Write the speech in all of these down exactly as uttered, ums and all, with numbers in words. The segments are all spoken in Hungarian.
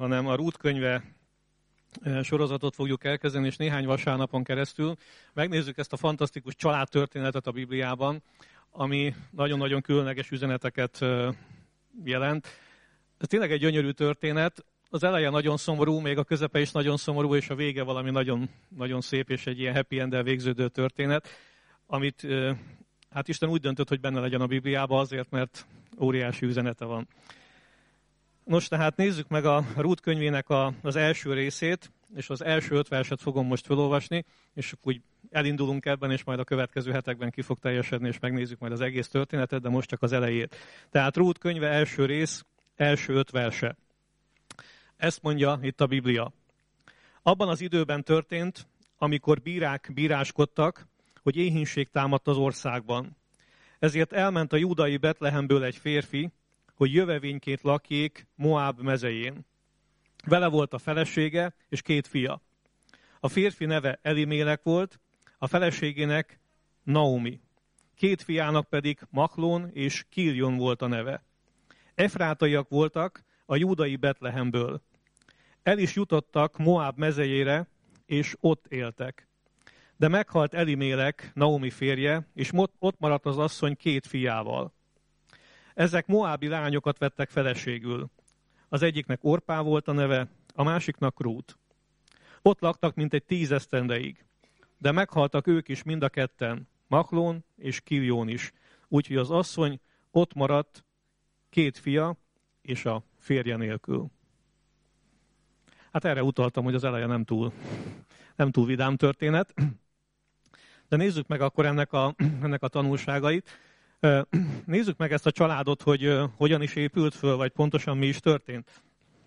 hanem a Rút könyve sorozatot fogjuk elkezdeni, és néhány vasárnapon keresztül megnézzük ezt a fantasztikus családtörténetet a Bibliában, ami nagyon-nagyon különleges üzeneteket jelent. Ez tényleg egy gyönyörű történet. Az eleje nagyon szomorú, még a közepe is nagyon szomorú, és a vége valami nagyon, nagyon szép, és egy ilyen happy end-el végződő történet, amit hát Isten úgy döntött, hogy benne legyen a Bibliában azért, mert óriási üzenete van. Nos, tehát nézzük meg a Rút könyvének a, az első részét, és az első öt verset fogom most felolvasni, és úgy elindulunk ebben, és majd a következő hetekben ki fog teljesedni, és megnézzük majd az egész történetet, de most csak az elejét. Tehát Rút könyve első rész, első öt verse. Ezt mondja itt a Biblia. Abban az időben történt, amikor bírák bíráskodtak, hogy éhínség támadt az országban. Ezért elment a júdai Betlehemből egy férfi, hogy jövevényként lakjék Moáb mezején. Vele volt a felesége és két fia. A férfi neve Elimélek volt, a feleségének Naomi. Két fiának pedig Machlón és Kiljon volt a neve. Efrátaiak voltak a júdai Betlehemből. El is jutottak Moáb mezejére, és ott éltek. De meghalt Elimélek, Naomi férje, és ott maradt az asszony két fiával. Ezek moábi lányokat vettek feleségül. Az egyiknek Orpá volt a neve, a másiknak Rút. Ott laktak mintegy tíz esztendeig, de meghaltak ők is mind a ketten, Machlón és Kiljón is. Úgyhogy az asszony ott maradt két fia és a férje nélkül. Hát erre utaltam, hogy az eleje nem túl, nem túl vidám történet. De nézzük meg akkor ennek a, ennek a tanulságait. Nézzük meg ezt a családot, hogy hogyan is épült föl, vagy pontosan mi is történt.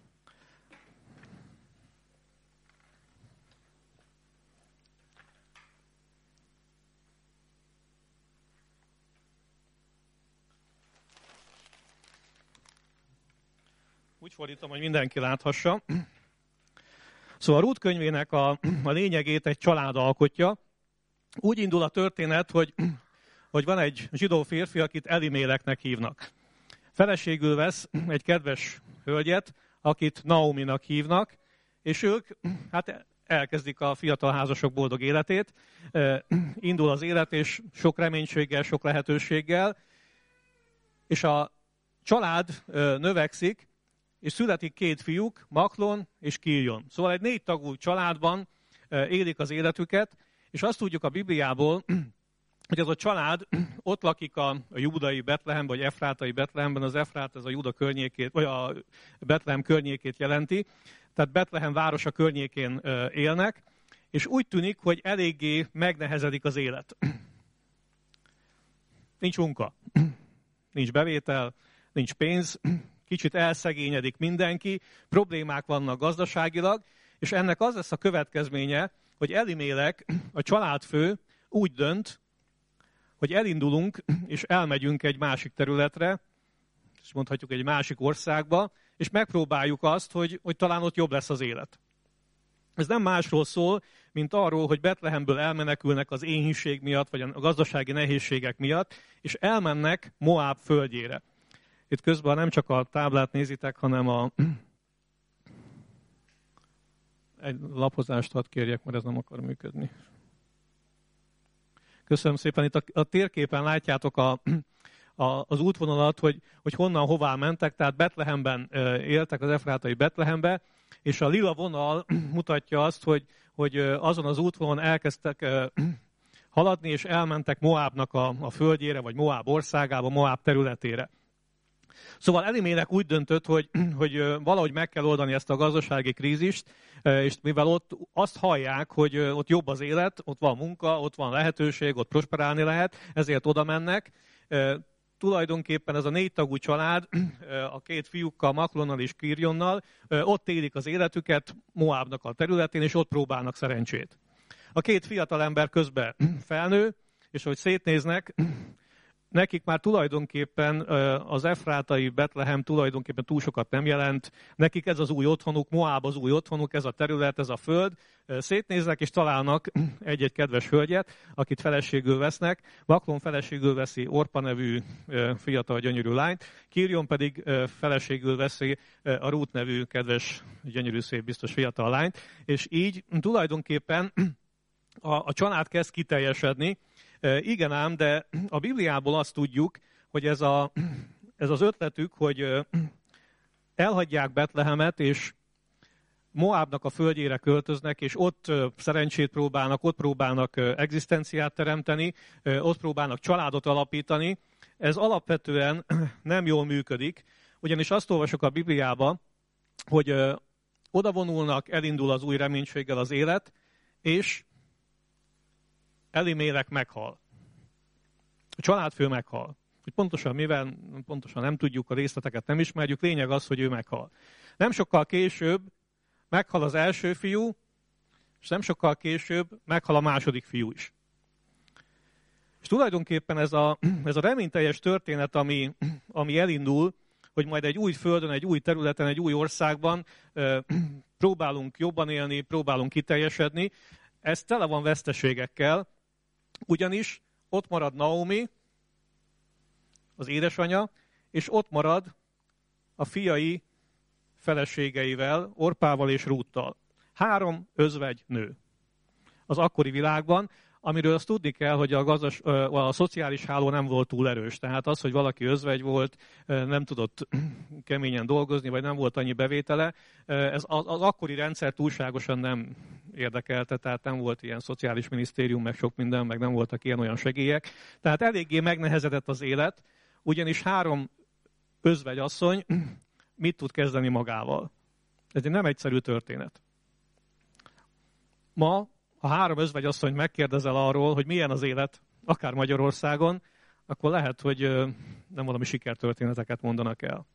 Úgy fordítom, hogy mindenki láthassa. Szóval a Rút könyvének a, a lényegét egy család alkotja. Úgy indul a történet, hogy, hogy van egy zsidó férfi, akit Eliméleknek hívnak. Feleségül vesz egy kedves hölgyet, akit Naominak hívnak, és ők hát elkezdik a fiatal házasok boldog életét. Indul az élet, és sok reménységgel, sok lehetőséggel, és a család növekszik, és születik két fiúk, Machlón és Kiljon. Szóval egy négy tagú családban élik az életüket, és azt tudjuk a Bibliából, hogy ez a család ott lakik a, a júdai Betlehemben, vagy efrátai Betlehemben. Az Efrát ez a Júda környékét, vagy a Betlehem környékét jelenti. Tehát Betlehem városa környékén élnek, és úgy tűnik, hogy eléggé megnehezedik az élet. Nincs munka, nincs bevétel, nincs pénz, kicsit elszegényedik mindenki, problémák vannak gazdaságilag, és ennek az lesz a következménye, hogy Elimélek, a családfő úgy dönt, hogy elindulunk, és elmegyünk egy másik területre, és mondhatjuk egy másik országba, és megpróbáljuk azt, hogy, hogy talán ott jobb lesz az élet. Ez nem másról szól, mint arról, hogy Betlehemből elmenekülnek az éhínség miatt, vagy a gazdasági nehézségek miatt, és elmennek Moáb földjére. Itt közben nem csak a táblát nézitek, hanem a... egy lapozást hadd kérjek, mert ez nem akar működni. Köszönöm szépen. Itt a, a térképen látjátok a, a, az útvonalat, hogy, hogy honnan, hová mentek. Tehát Betlehemben éltek, az efrátai Betlehembe, és a lila vonal mutatja azt, hogy, hogy azon az útvonalon elkezdtek haladni, és elmentek Moábnak a, a földjére, vagy Moáb országába, Moáb területére. Szóval Elimélek úgy döntött, hogy, hogy valahogy meg kell oldani ezt a gazdasági krízist, és mivel ott azt hallják, hogy ott jobb az élet, ott van munka, ott van lehetőség, ott prosperálni lehet, ezért oda mennek. Tulajdonképpen ez a négy tagú család, a két fiúkkal, Machlónnal és Kiljonnal, ott élik az életüket Moábnak a területén, és ott próbálnak szerencsét. A két fiatalember közben felnő, és hogy szétnéznek, nekik már tulajdonképpen az efrátai Betlehem tulajdonképpen túl sokat nem jelent, nekik ez az új otthonuk, Moáb az új otthonuk, ez a terület, ez a föld. Szétnéznek és találnak egy-egy kedves hölgyet, akit feleségül vesznek. Maklón feleségül veszi Orpa nevű fiatal gyönyörű lányt, Kirjon pedig feleségül veszi a Rút nevű kedves, gyönyörű, szép, biztos fiatal lányt, és így tulajdonképpen a, a család kezd kiteljesedni. Igen ám, de a Bibliából azt tudjuk, hogy ez, a, ez az ötletük, hogy elhagyják Betlehemet, és Moábnak a földjére költöznek, és ott szerencsét próbálnak, ott próbálnak egzisztenciát teremteni, ott próbálnak családot alapítani. Ez alapvetően nem jól működik, ugyanis azt olvasok a Bibliában, hogy odavonulnak, elindul az új reménységgel az élet, és Elimélek meghal. A családfő meghal. Hogy pontosan mivel, pontosan nem tudjuk, a részleteket nem ismerjük, lényeg az, hogy ő meghal. Nem sokkal később meghal az első fiú, és nem sokkal később meghal a második fiú is. És tulajdonképpen ez a, ez a reményteljes történet, ami, ami elindul, hogy majd egy új földön, egy új területen, egy új országban e, próbálunk jobban élni, próbálunk kiteljesedni, ez tele van veszteségekkel, ugyanis ott marad Naomi, az édesanyja, és ott marad a fiai feleségeivel, Orpával és Rúttal. Három özvegy nő az akkori világban, amiről azt tudni kell, hogy a, gazdas, a szociális háló nem volt túl erős. Tehát az, hogy valaki özvegy volt, nem tudott keményen dolgozni, vagy nem volt annyi bevétele, ez az, az akkori rendszer túlságosan nem érdekelte, tehát nem volt ilyen szociális minisztérium, meg sok minden, meg nem voltak ilyen-olyan segélyek. Tehát eléggé megnehezedett az élet, ugyanis három özvegyasszony mit tud kezdeni magával. Ez egy nem egyszerű történet. Ma, ha három özvegyasszony megkérdezel arról, hogy milyen az élet, akár Magyarországon, akkor lehet, hogy nem valami sikertörténeteket mondanak el.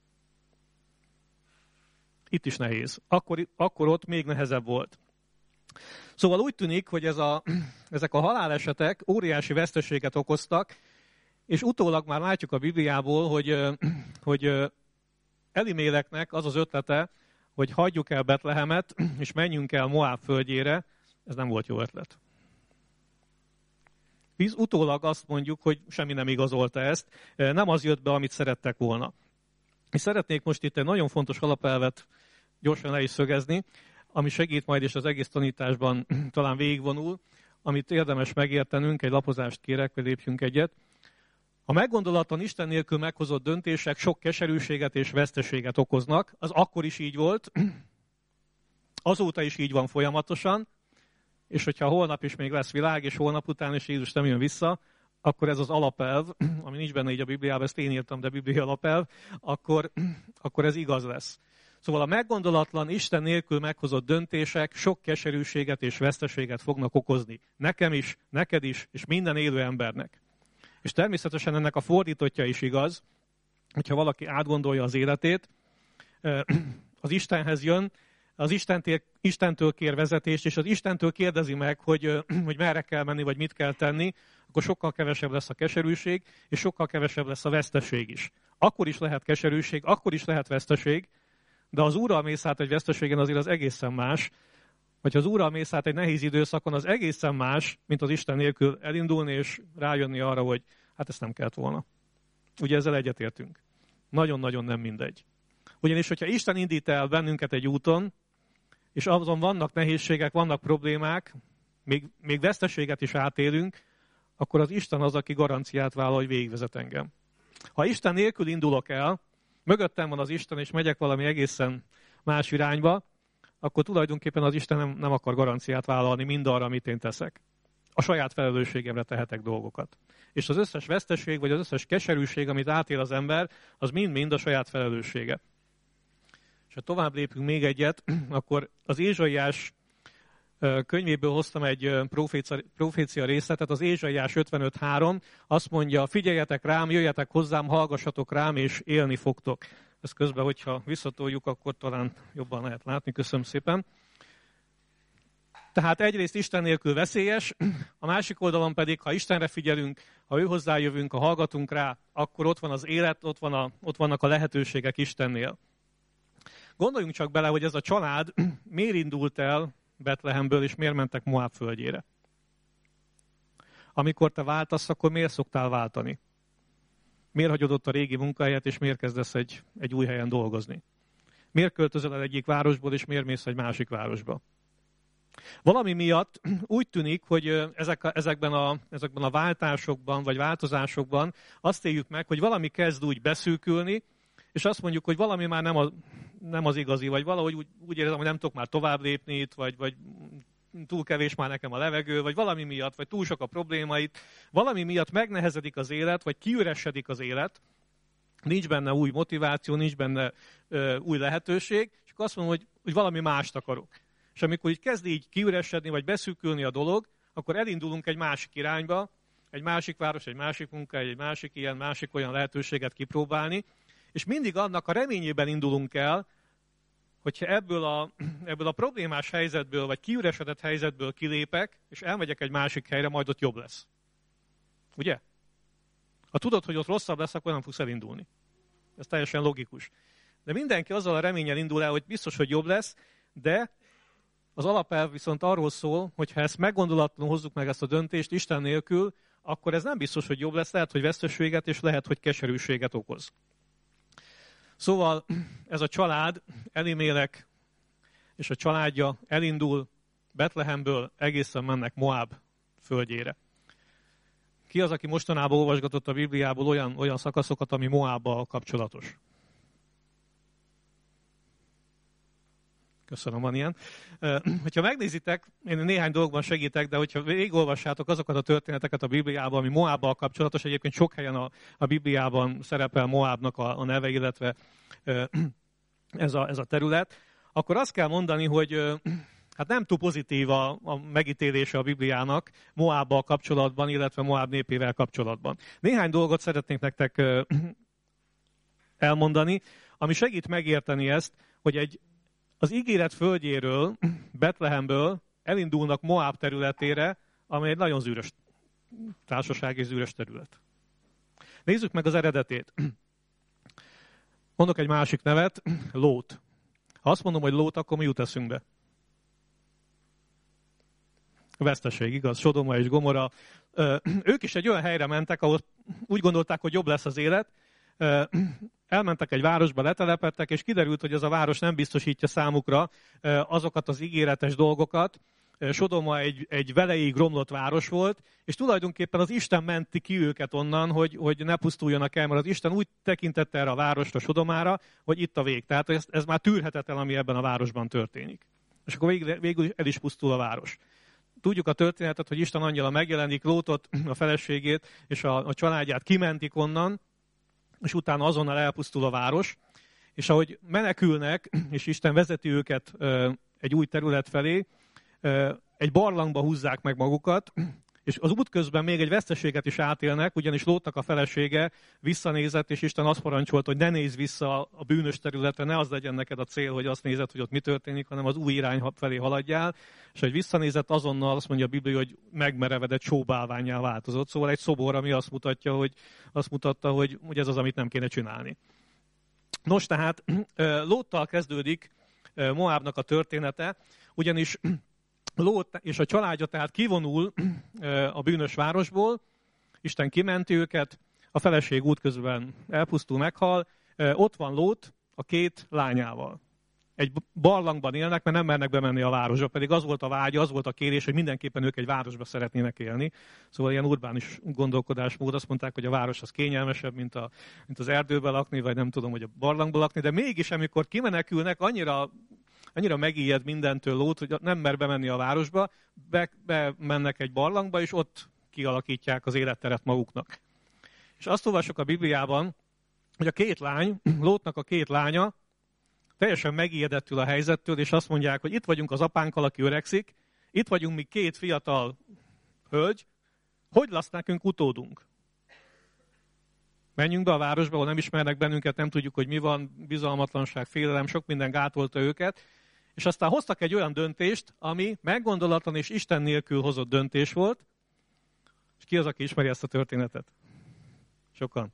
Itt is nehéz. Akkor, akkor ott még nehezebb volt. Szóval úgy tűnik, hogy ez a, ezek a halálesetek óriási veszteséget okoztak, és utólag már látjuk a Bibliából, hogy, hogy Eliméleknek az az ötlete, hogy hagyjuk el Betlehemet, és menjünk el Moáb földjére. Ez nem volt jó ötlet. Biz utólag azt mondjuk, hogy semmi nem igazolta ezt, nem az jött be, amit szerettek volna. És szeretnék most itt egy nagyon fontos alapelvet gyorsan le is szögezni, ami segít majd, és az egész tanításban talán végigvonul, amit érdemes megértenünk, egy lapozást kérek, hogy lépjünk egyet. A meggondolatlan Isten nélkül meghozott döntések sok keserűséget és veszteséget okoznak. Az akkor is így volt, azóta is így van folyamatosan, és hogyha holnap is még lesz világ, és holnap után is Jézus nem jön vissza, akkor ez az alapelv, ami nincs benne így a Bibliában, ezt én írtam, de Biblia alapelv, akkor, akkor ez igaz lesz. Szóval a meggondolatlan Isten nélkül meghozott döntések sok keserűséget és veszteséget fognak okozni. Nekem is, neked is, és minden élő embernek. És természetesen ennek a fordítottja is igaz, hogyha valaki átgondolja az életét, az Istenhez jön, az Istentől, Istentől kér vezetést, és az Istentől kérdezi meg, hogy, hogy merre kell menni, vagy mit kell tenni, akkor sokkal kevesebb lesz a keserűség, és sokkal kevesebb lesz a veszteség is. Akkor is lehet keserűség, akkor is lehet veszteség, de az Úrral mész át egy veszteségen azért az egészen más, vagy ha az Úrral mész át egy nehéz időszakon, az egészen más, mint az Isten nélkül elindulni, és rájönni arra, hogy hát ezt nem kellett volna. Ugye ezzel egyetértünk. Nagyon-nagyon nem mindegy. Ugyanis, hogyha Isten indít el bennünket egy úton, és azon vannak nehézségek, vannak problémák, még, még veszteséget is átélünk, akkor az Isten az, aki garanciát vállal, hogy végigvezet engem. Ha Isten nélkül indulok el, mögöttem van az Isten, és megyek valami egészen más irányba, akkor tulajdonképpen az Isten nem, nem akar garanciát vállalni mindarra, amit én teszek. A saját felelősségemre tehetek dolgokat. És az összes veszteség, vagy az összes keserűség, amit átél az ember, az mind-mind a saját felelőssége. És ha tovább lépünk még egyet, akkor az Ézsaiás könyvéből hoztam egy profécia, profécia részletet, az Ézsaiás ötvenöt három azt mondja, figyeljetek rám, jöjjetek hozzám, hallgassatok rám, és élni fogtok. Ezt közben, hogyha visszatoljuk, akkor talán jobban lehet látni. Köszönöm szépen. Tehát egyrészt Isten nélkül veszélyes, a másik oldalon pedig, ha Istenre figyelünk, ha ő hozzájövünk, ha hallgatunk rá, akkor ott van az élet, ott, van a, ott vannak a lehetőségek Istennél. Gondoljunk csak bele, hogy ez a család miért indult el Betlehemből, és miért mentek Moab földjére. Amikor te váltasz, akkor miért szoktál váltani? Miért hagyod ott a régi munkahelyet, és miért kezdesz egy, egy új helyen dolgozni? Miért költözöl el egyik városból, és miért mész egy másik városba? Valami miatt úgy tűnik, hogy ezek a, ezekben, a, ezekben a váltásokban, vagy változásokban azt éljük meg, hogy valami kezd úgy beszűkülni, és azt mondjuk, hogy valami már nem az, nem az igazi, vagy valahogy úgy, úgy érzem, hogy nem tudok már tovább lépni itt, vagy, vagy túl kevés már nekem a levegő, vagy valami miatt, vagy túl sok a problémait, valami miatt megnehezedik az élet, vagy kiüresedik az élet, nincs benne új motiváció, nincs benne ö, új lehetőség, és akkor azt mondom, hogy, hogy valami mást akarok. És amikor így kezd így kiüresedni, vagy beszűkülni a dolog, akkor elindulunk egy másik irányba, egy másik város, egy másik munka, egy másik ilyen, másik olyan lehetőséget kipróbálni, és mindig annak a reményében indulunk el, hogyha ebből a, ebből a problémás helyzetből, vagy kiüresedett helyzetből kilépek, és elmegyek egy másik helyre, majd ott jobb lesz. Ugye? Ha tudod, hogy ott rosszabb lesz, akkor nem fogsz elindulni. Ez teljesen logikus. De mindenki azzal a reménnyel indul el, hogy biztos, hogy jobb lesz, de az alapelv viszont arról szól, hogy ha ezt meggondolatlanul hozzuk meg ezt a döntést Isten nélkül, akkor ez nem biztos, hogy jobb lesz, lehet, hogy veszteséget, és lehet, hogy keserűséget okoz. Szóval ez a család, Elimélek és a családja elindul Betlehemből, egészen mennek Moab földjére. Ki az, aki mostanában olvasgatott a Bibliából olyan, olyan szakaszokat, ami Moabbal kapcsolatos? Köszönöm, van ilyen. Hogyha megnézitek, én néhány dolgban segítek, de hogyha végigolvassátok azokat a történeteket a Bibliában, ami Moabbal kapcsolatos, egyébként sok helyen a, a Bibliában szerepel Moabnak a, a neve, illetve ez a, ez a terület, akkor azt kell mondani, hogy hát nem túl pozitív a, a megítélése a Bibliának Moabbal kapcsolatban, illetve Moab népével kapcsolatban. Néhány dolgot szeretnék nektek elmondani, ami segít megérteni ezt, hogy egy az ígéret földjéről, Betlehemből elindulnak Moab területére, amely egy nagyon zűrös társaság és zűrös terület. Nézzük meg az eredetét. Mondok egy másik nevet, Lót. Ha azt mondom, hogy Lót, akkor mi jut eszünkbe? Veszteség, igaz? Sodoma és Gomora. Ők is egy olyan helyre mentek, ahol úgy gondolták, hogy jobb lesz az élet. Elmentek egy városba, letelepedtek, és kiderült, hogy ez a város nem biztosítja számukra azokat az ígéretes dolgokat. Sodoma egy, egy veleig romlott város volt, és tulajdonképpen az Isten menti ki őket onnan, hogy, hogy ne pusztuljanak el, mert az Isten úgy tekintett erre a városra, Sodomára, hogy itt a vég. Tehát ez, ez már tűrhetetlen, ami ebben a városban történik. És akkor végül, végül el is pusztul a város. Tudjuk a történetet, hogy Isten angyala megjelenik, Lótot, a feleségét és a, a családját kimentik onnan, és utána azonnal elpusztul a város, és ahogy menekülnek, és Isten vezeti őket egy új terület felé, egy barlangba húzzák meg magukat, és az út közben még egy veszteséget is átélnek, ugyanis Lótnak a felesége visszanézett, és Isten azt parancsolt, hogy ne nézz vissza a bűnös területre, ne az legyen neked a cél, hogy azt nézed, hogy ott mi történik, hanem az új irány felé haladjál, és hogy visszanézett, azonnal azt mondja a Biblia, hogy megmerevedett sóbálvánnyá változott. Szóval egy szobor, ami azt mutatja, hogy, azt mutatta, hogy, hogy ez az, amit nem kéne csinálni. Nos, tehát Lóttal kezdődik Moábnak a története, ugyanis Lót és a családja tehát kivonul a bűnös városból, Isten kimenti őket, a feleség útközben elpusztul, meghal, ott van Lót a két lányával. Egy barlangban élnek, mert nem mernek bemenni a városba, pedig az volt a vágya, az volt a kérés, hogy mindenképpen ők egy városba szeretnének élni. Szóval ilyen urbánis gondolkodásmód, azt mondták, hogy a város az kényelmesebb, mint, a, mint az erdőben lakni, vagy nem tudom, hogy a barlangban lakni, de mégis, amikor kimenekülnek, annyira Annyira megijed mindentől Lót, hogy nem mer bemenni a városba, be, bemennek egy barlangba, és ott kialakítják az életteret maguknak. És azt olvassuk a Bibliában, hogy a két lány, Lótnak a két lánya teljesen megijedettül a helyzettől, és azt mondják, hogy itt vagyunk az apánkkal, aki öregszik, itt vagyunk mi két fiatal hölgy, hogy lesz nekünk utódunk? Menjünk be a városba, ahol nem ismernek bennünket, nem tudjuk, hogy mi van, bizalmatlanság, félelem, sok minden gátolta őket, És aztán hoztak egy olyan döntést, ami meggondolatlan és Isten nélkül hozott döntés volt. És ki az, aki ismeri ezt a történetet? Sokan.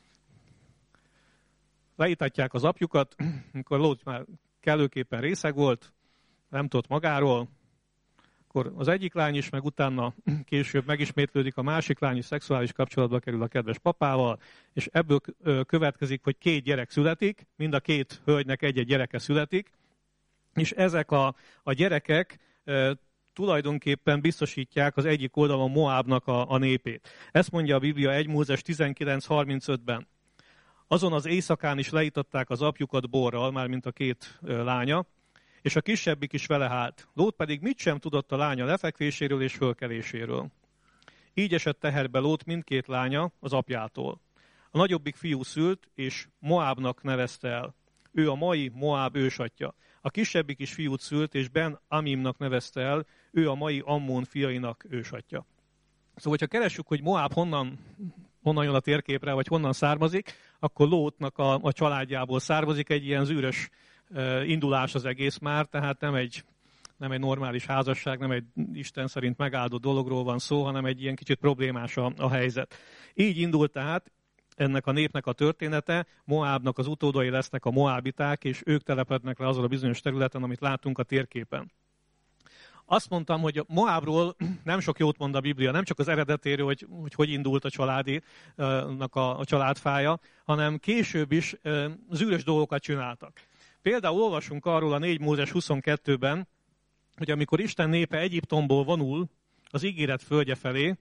Leítatják az apjukat, amikor Lót már kellőképpen részeg volt, nem tudott magáról, akkor az egyik lány is, meg utána később megismétlődik a másik lány is, szexuális kapcsolatba kerül a kedves papával, és ebből következik, hogy két gyerek születik, mind a két hölgynek egy-egy gyereke születik, és ezek a, a gyerekek e, tulajdonképpen biztosítják az egyik oldalon Moábnak a, a népét. Ezt mondja a Biblia egy Mózes tizenkilenc harmincötben. Azon az éjszakán is leítatták az apjukat borral, mármint a két e, lánya, és a kisebbik is vele hált. Lót pedig mit sem tudott a lánya lefekvéséről és fölkeléséről. Így esett teherbe Lót mindkét lánya az apjától. A nagyobbik fiú szült, és Moábnak nevezte el. Ő a mai Moáb ősatja. A kisebbik is fiút szült, és Ben Amimnak nevezte el. Ő a mai Ammon fiainak ősatja. Szóval, ha keressük, hogy Moáb honnan, honnan jön a térképre, vagy honnan származik, akkor Lótnak a, a családjából származik egy ilyen zűrös indulás az egész már, tehát nem egy, nem egy normális házasság, nem egy Isten szerint megáldott dologról van szó, hanem egy ilyen kicsit problémás a, a helyzet. Így indult tehát ennek a népnek a története, Moábnak az utódai lesznek a moábiták, és ők telepednek le azon a bizonyos területen, amit látunk a térképen. Azt mondtam, hogy Moábról nem sok jót mond a Biblia, nem csak az eredetéről, hogy hogy, hogy indult a családinak a, a családfája, hanem később is zűrös dolgokat csináltak. Például olvasunk arról a négy Mózes huszonkettőben, hogy amikor Isten népe Egyiptomból vonul az ígéret földje felé,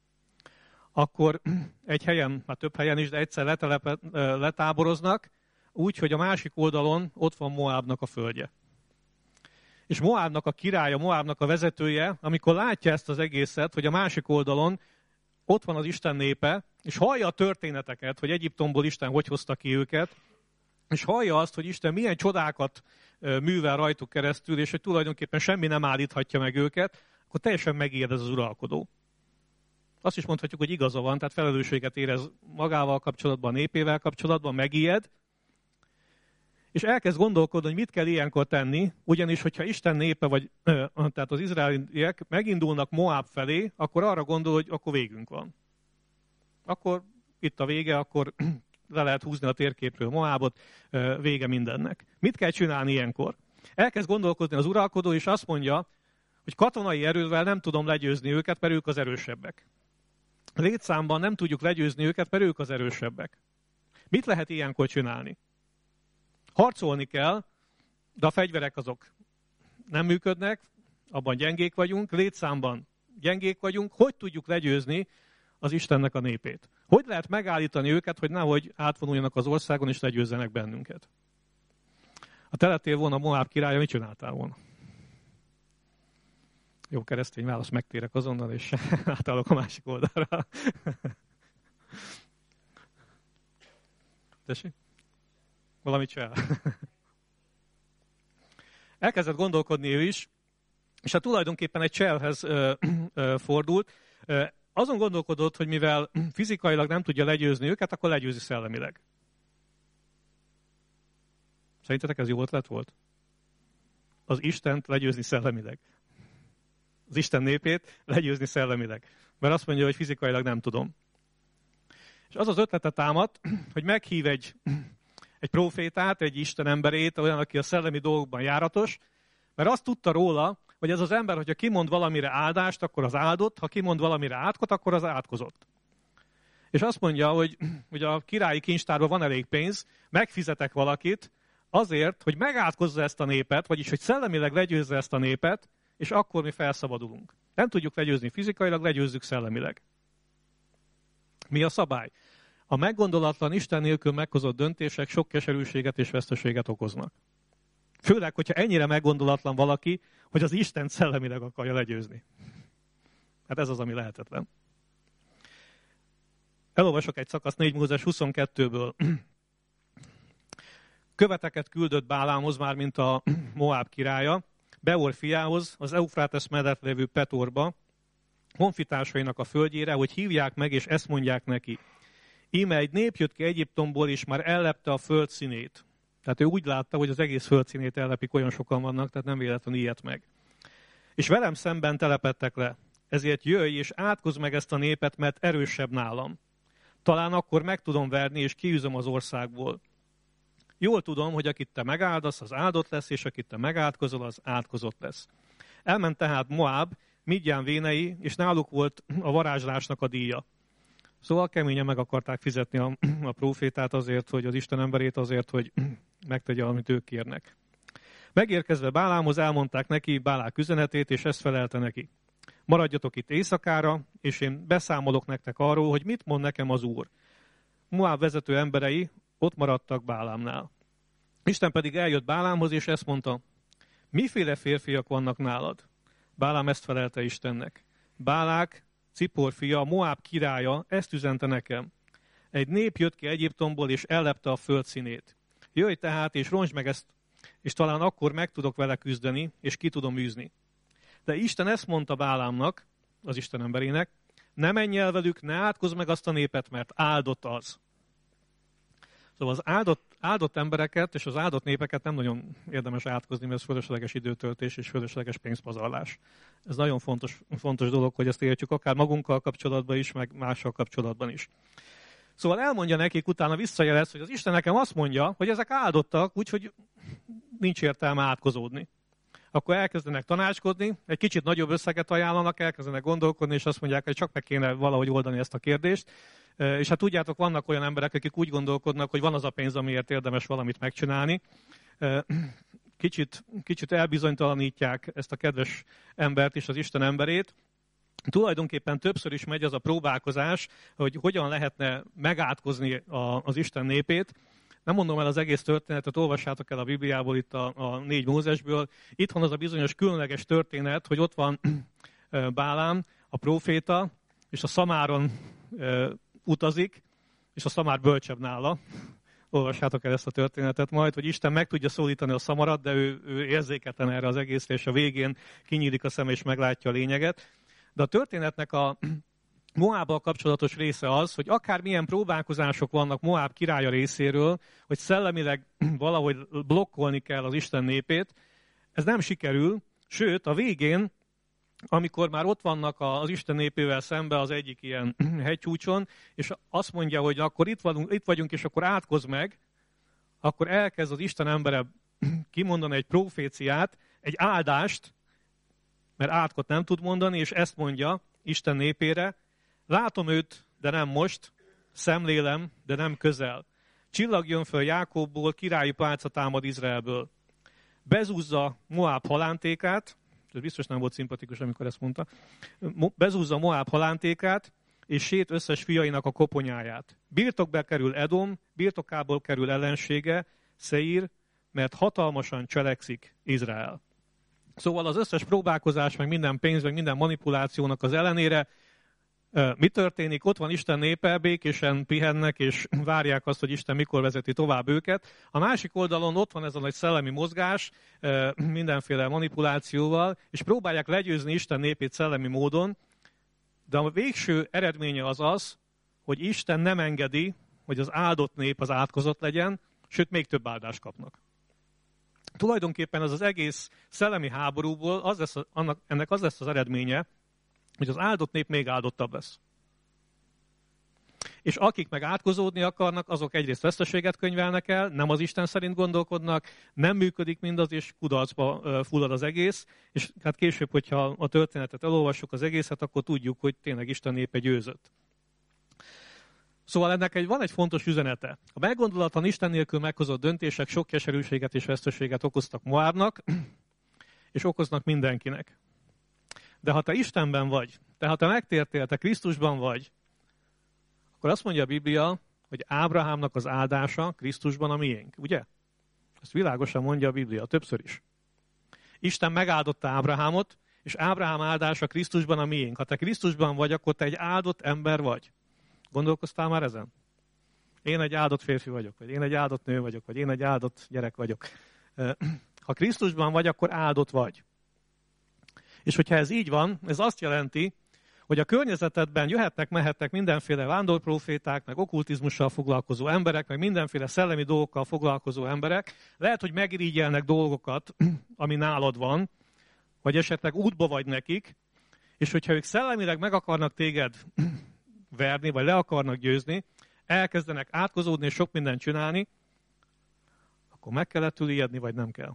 akkor egy helyen, már több helyen is, de egyszer letelepet, letáboroznak, úgy, hogy a másik oldalon ott van Moábnak a földje. És Moábnak a királya, Moábnak a vezetője, amikor látja ezt az egészet, hogy a másik oldalon ott van az Isten népe, és hallja a történeteket, hogy Egyiptomból Isten hogy hozta ki őket, és hallja azt, hogy Isten milyen csodákat művel rajtuk keresztül, és hogy tulajdonképpen semmi nem állíthatja meg őket, akkor teljesen megijed ez az uralkodó. Azt is mondhatjuk, hogy igaza van, tehát felelősséget érez magával kapcsolatban, a népével kapcsolatban, megijed, és elkezd gondolkodni, hogy mit kell ilyenkor tenni, ugyanis, hogyha Isten népe, vagy tehát az izraeliek megindulnak Moáb felé, akkor arra gondol, hogy akkor végünk van. Akkor itt a vége, akkor le lehet húzni a térképről Moábot, vége mindennek. Mit kell csinálni ilyenkor? Elkezd gondolkodni az uralkodó, és azt mondja, hogy katonai erővel nem tudom legyőzni őket, mert ők az erősebbek. Létszámban nem tudjuk legyőzni őket, mert ők az erősebbek. Mit lehet ilyenkor csinálni? Harcolni kell, de a fegyverek azok nem működnek, abban gyengék vagyunk, létszámban gyengék vagyunk, hogy tudjuk legyőzni az Istennek a népét? Hogy lehet megállítani őket, hogy nehogy átvonuljanak az országon és legyőzzenek bennünket? Ha te lettél volna Moáb királya, mit csináltál volna? Jó keresztény válasz, megtérek azonnal, és átállok a másik oldalra. Tessék? Valamit csinál. Elkezdett gondolkodni ő is, és hát tulajdonképpen egy cselhez ö, ö, fordult. Ö, azon gondolkodott, hogy mivel fizikailag nem tudja legyőzni őket, akkor legyőzi szellemileg. Szerintetek ez jó ötlet volt? Az Istent legyőzni szellemileg. Az Isten népét legyőzni szellemileg. Mert azt mondja, hogy fizikailag nem tudom. És az az ötlete támadt, hogy meghív egy, egy profétát, egy Isten emberét, olyan, aki a szellemi dolgokban járatos, mert azt tudta róla, hogy ez az ember, hogyha kimond valamire áldást, akkor az áldott, ha kimond valamire átkot, akkor az átkozott. És azt mondja, hogy, hogy a királyi kincstárban van elég pénz, megfizetek valakit azért, hogy megátkozza ezt a népet, vagyis hogy szellemileg legyőzze ezt a népet, és akkor mi felszabadulunk. Nem tudjuk legyőzni fizikailag, legyőzzük szellemileg. Mi a szabály? A meggondolatlan, Isten nélkül meghozott döntések sok keserűséget és veszteséget okoznak. Főleg, hogyha ennyire meggondolatlan valaki, hogy az Isten szellemileg akarja legyőzni. Hát ez az, ami lehetetlen. Elolvasok egy szakaszt négy Mózes huszonkettőből. Követeket küldött Bálámhoz, már mint a Moáb királya, Beor fiához, az Eufrátesz mellett lévő Petorba, honfitársainak a földjére, hogy hívják meg, és ezt mondják neki. Íme egy nép jött ki Egyiptomból, és már ellepte a föld színét. Tehát ő úgy látta, hogy az egész földszínét ellepik, olyan sokan vannak, tehát nem véletlenül ijedt meg. És velem szemben telepedtek le. Ezért jöjj és átkozd meg ezt a népet, mert erősebb nálam. Talán akkor meg tudom verni, és kiűzöm az országból. Jól tudom, hogy akit te megáldasz, az áldott lesz, és akit te megátkozol, az átkozott lesz. Elment tehát Moab, Midján vénei, és náluk volt a varázslásnak a díja. Szóval keményen meg akarták fizetni a, a prófétát azért, hogy az Isten emberét azért, hogy megtegye, amit ők kérnek. Megérkezve Bálámhoz elmondták neki Bálák üzenetét, és ezt felelte neki. Maradjatok itt éjszakára, és én beszámolok nektek arról, hogy mit mond nekem az Úr. Moab vezető emberei ott maradtak Bálámnál. Isten pedig eljött Bálámhoz, és ezt mondta, miféle férfiak vannak nálad? Bálám ezt felelte Istennek. Bálák, Cipor fia, Moab királya, ezt üzente nekem. Egy nép jött ki Egyiptomból, és ellepte a föld színét. Jöjj tehát, és roncsd meg ezt, és talán akkor meg tudok vele küzdeni, és ki tudom űzni. De Isten ezt mondta Bálámnak, az Isten emberének, ne menj el velük, ne átkozz meg azt a népet, mert áldott az. Szóval az áldott, áldott embereket és az áldott népeket nem nagyon érdemes átkozni, mert ez fölösleges időtöltés és fölösleges pénzpazarlás. Ez nagyon fontos, fontos dolog, hogy ezt értjük akár magunkkal kapcsolatban is, meg mással kapcsolatban is. Szóval elmondja nekik, utána visszajelez, hogy az Isten nekem azt mondja, hogy ezek áldottak, úgyhogy nincs értelme átkozódni. Akkor elkezdenek tanácskodni, egy kicsit nagyobb összeget ajánlanak, elkezdenek gondolkodni, és azt mondják, hogy csak meg kéne valahogy oldani ezt a kérdést. És hát tudjátok, vannak olyan emberek, akik úgy gondolkodnak, hogy van az a pénz, amiért érdemes valamit megcsinálni. Kicsit, kicsit elbizonytalanítják ezt a kedves embert és az Isten emberét. Tulajdonképpen többször is megy az a próbálkozás, hogy hogyan lehetne megátkozni az Isten népét. Nem mondom el az egész történetet, olvassátok el a Bibliából, itt a, a négy Mózesből. Itt van az a bizonyos különleges történet, hogy ott van Bálám, a próféta, és a szamáron e, utazik, és a szamár bölcsebb nála. Olvassátok el ezt a történetet majd, hogy Isten meg tudja szólítani a szamarat, de ő, ő érzéketlen erre az egészre, és a végén kinyílik a szeme, és meglátja a lényeget. De a történetnek a Moábbal kapcsolatos része az, hogy akármilyen próbálkozások vannak Moáb királya részéről, hogy szellemileg valahogy blokkolni kell az Isten népét, ez nem sikerül, sőt a végén, amikor már ott vannak az Isten népével szembe az egyik ilyen hegycsúcson, és azt mondja, hogy akkor itt vagyunk, itt vagyunk és akkor átkozz meg, akkor elkezd az Isten embere kimondani egy proféciát, egy áldást, mert átkot nem tud mondani, és ezt mondja Isten népére, látom őt, de nem most, szemlélem, de nem közel. Csillag jön föl Jákobból, királyi pálca támad Izraelből. Bezúzza Moáb halántékát, ez biztos nem volt szimpatikus, amikor ezt mondta, bezúzza Moáb halántékát, és sét összes fiainak a koponyáját. Birtokba kerül Edom, birtokából kerül ellensége, Szeír, mert hatalmasan cselekszik Izrael. Szóval az összes próbálkozás, meg minden pénz, meg minden manipulációnak az ellenére mi történik? Ott van Isten népe, békésen pihennek, és várják azt, hogy Isten mikor vezeti tovább őket. A másik oldalon ott van ez a nagy szellemi mozgás, mindenféle manipulációval, és próbálják legyőzni Isten népét szellemi módon, de a végső eredménye az az, hogy Isten nem engedi, hogy az áldott nép az átkozott legyen, sőt, még több áldást kapnak. Tulajdonképpen ez az egész szellemi háborúból az lesz, annak, ennek az lesz az eredménye, hogy az áldott nép még áldottabb lesz. És akik meg átkozódni akarnak, azok egyrészt veszteséget könyvelnek el, nem az Isten szerint gondolkodnak, nem működik mindaz, és kudarcba fullad az egész, és hát később, hogyha a történetet elolvassuk az egészet, akkor tudjuk, hogy tényleg Isten népe győzött. Szóval ennek egy, van egy fontos üzenete. A meggondolatlan Isten nélkül meghozott döntések sok keserűséget és veszteséget okoztak Moábnak, és okoznak mindenkinek. De ha te Istenben vagy, te ha te megtértél, te Krisztusban vagy, akkor azt mondja a Biblia, hogy Ábrahámnak az áldása Krisztusban a miénk, ugye? Ezt világosan mondja a Biblia, többször is. Isten megáldotta Ábrahámot, és Ábrahám áldása Krisztusban a miénk. Ha te Krisztusban vagy, akkor te egy áldott ember vagy. Gondolkoztál már ezen? Én egy áldott férfi vagyok, vagy én egy áldott nő vagyok, vagy én egy áldott gyerek vagyok. Ha Krisztusban vagy, akkor áldott vagy. És hogyha ez így van, ez azt jelenti, hogy a környezetedben jöhetnek, mehetnek mindenféle vándorproféták, meg okkultizmussal foglalkozó emberek, meg mindenféle szellemi dolgokkal foglalkozó emberek. Lehet, hogy megirigyelnek dolgokat, ami nálad van, vagy esetleg útba vagy nekik, és hogyha ők szellemileg meg akarnak téged verni, vagy le akarnak győzni, elkezdenek átkozódni és sok mindent csinálni, akkor meg kell ettől ijedni, vagy nem kell.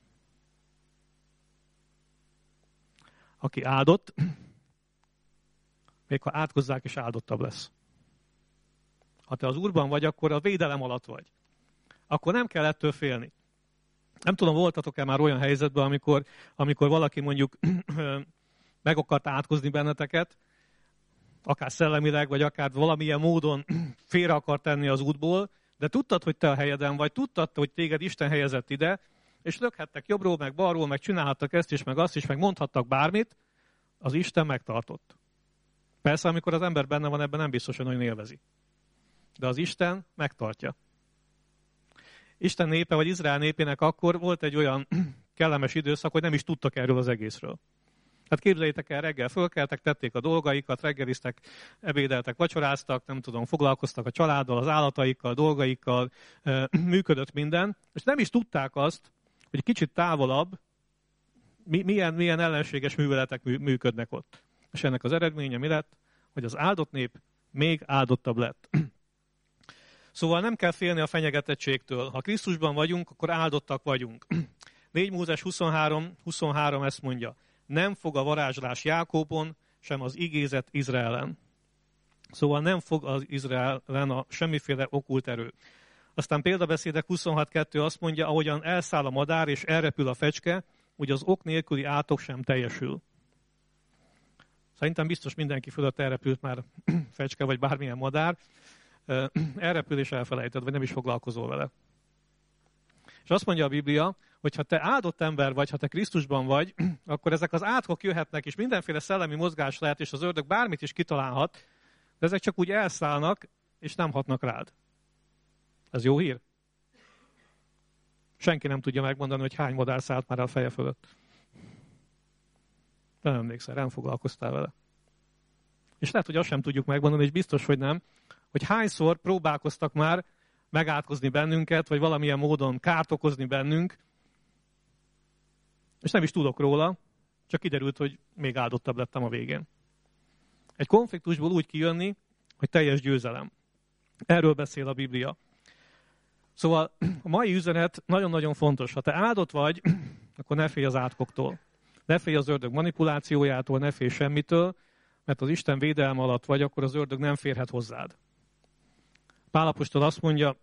Aki áldott, még ha átkozzák, is áldottabb lesz. Ha te az Úrban vagy, akkor a védelem alatt vagy. Akkor nem kell ettől félni. Nem tudom, voltatok-e már olyan helyzetben, amikor, amikor valaki mondjuk meg akart átkozni benneteket, akár szellemileg, vagy akár valamilyen módon félre akart tenni az útból, de tudtad, hogy te a helyeden vagy, tudtad, hogy téged Isten helyezett ide, és lökhettek jobbról, meg balról, meg csinálhattak ezt is, meg azt is, meg mondhattak bármit, az Isten megtartott. Persze, amikor az ember benne van, ebben nem biztos, hogy nagyon élvezi. De az Isten megtartja. Isten népe, vagy Izrael népének akkor volt egy olyan kellemes időszak, hogy nem is tudtak erről az egészről. Hát képzeljétek el, reggel fölkeltek, tették a dolgaikat, reggeliztek, ebédeltek, vacsoráztak, nem tudom, foglalkoztak a családdal, az állataikkal, dolgaikkal, működött minden, és nem is tudták azt, hogy kicsit távolabb milyen, milyen ellenséges műveletek működnek ott. És ennek az eredménye mi lett? Hogy az áldott nép még áldottabb lett. Szóval nem kell félni a fenyegetettségtől. Ha Krisztusban vagyunk, akkor áldottak vagyunk. négy Mózes huszonhárom huszonhárom ezt mondja. Nem fog a varázslás Jákóbon, sem az igézet Izraelen. Szóval nem fog az Izraelen a semmiféle okkult erő. Aztán példabeszédek huszonhat kettő azt mondja, ahogyan elszáll a madár és elrepül a fecske, úgy az ok nélküli átok sem teljesül. Szerintem biztos mindenki fölött elrepült már fecske, vagy bármilyen madár. Elrepül és elfelejted, vagy nem is foglalkozol vele. És azt mondja a Biblia, hogy ha te áldott ember vagy, ha te Krisztusban vagy, akkor ezek az átkok jöhetnek, és mindenféle szellemi mozgás lehet, és az ördög bármit is kitalálhat, de ezek csak úgy elszállnak, és nem hatnak rád. Ez jó hír? Senki nem tudja megmondani, hogy hány madár szállt már a feje fölött. Nem emlékszel, nem foglalkoztál vele. És lehet, hogy azt sem tudjuk megmondani, és biztos, hogy nem, hogy hányszor próbálkoztak már megátkozni bennünket, vagy valamilyen módon kárt okozni bennünk, és nem is tudok róla, csak kiderült, hogy még áldottabb lettem a végén. Egy konfliktusból úgy kijönni, hogy teljes győzelem. Erről beszél a Biblia. Szóval a mai üzenet nagyon-nagyon fontos. Ha te áldott vagy, akkor ne félj az átkoktól. Ne félj az ördög manipulációjától, ne félj semmitől, mert az Isten védelme alatt vagy, akkor az ördög nem férhet hozzád. Pál apostol azt mondja,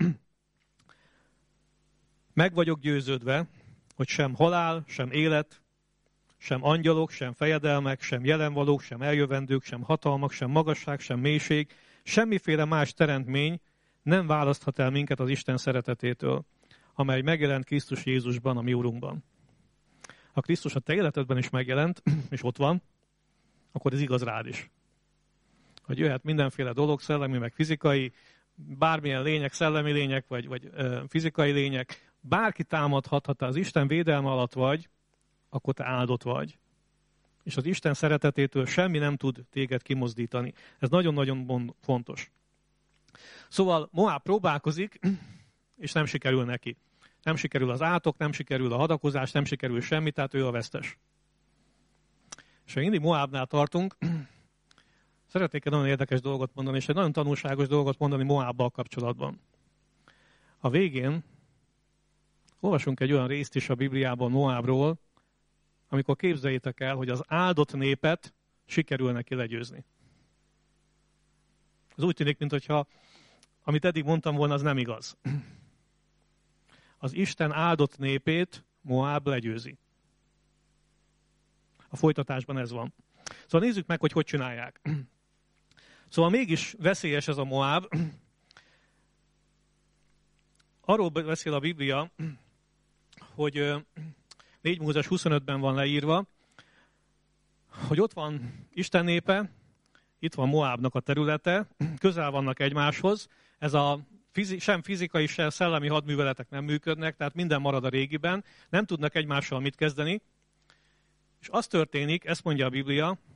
meg vagyok győződve, hogy sem halál, sem élet, sem angyalok, sem fejedelmek, sem jelenvalók, sem eljövendők, sem hatalmak, sem magasság, sem mélység, semmiféle más teremtmény nem választhat el minket az Isten szeretetétől, amely megjelent Krisztus Jézusban, a mi Urunkban. Ha Krisztus a te életedben is megjelent, és ott van, akkor ez igaz rád is. Hogy jöhet mindenféle dolog, szellemi, meg fizikai, bármilyen lények, szellemi lények, vagy, vagy ö, fizikai lények, bárki támadhat, ha te az Isten védelme alatt vagy, akkor te áldott vagy. És az Isten szeretetétől semmi nem tud téged kimozdítani. Ez nagyon-nagyon fontos. Szóval Moab próbálkozik, és nem sikerül neki. Nem sikerül az átok, nem sikerül a hadakozás, nem sikerül semmi, tehát ő a vesztes. És ha mindig Moabnál tartunk, szeretnék egy nagyon érdekes dolgot mondani, és egy nagyon tanulságos dolgot mondani Moabbal kapcsolatban. A végén olvasunk egy olyan részt is a Bibliában Moabról, amikor képzeljétek el, hogy az áldott népet sikerül neki legyőzni. Ez úgy tűnik, mintha amit eddig mondtam volna, az nem igaz. Az Isten áldott népét Moab legyőzi. A folytatásban ez van. Szóval nézzük meg, hogy hogy csinálják. Szóval mégis veszélyes ez a Moab. Arról beszél a Biblia, hogy négy Mózes huszonötben van leírva, hogy ott van Isten népe, itt van Moabnak a területe, közel vannak egymáshoz, ez a fizi- sem fizikai, sem szellemi hadműveletek nem működnek, tehát minden marad a régiben, nem tudnak egymással mit kezdeni, és az történik, ezt mondja a Biblia,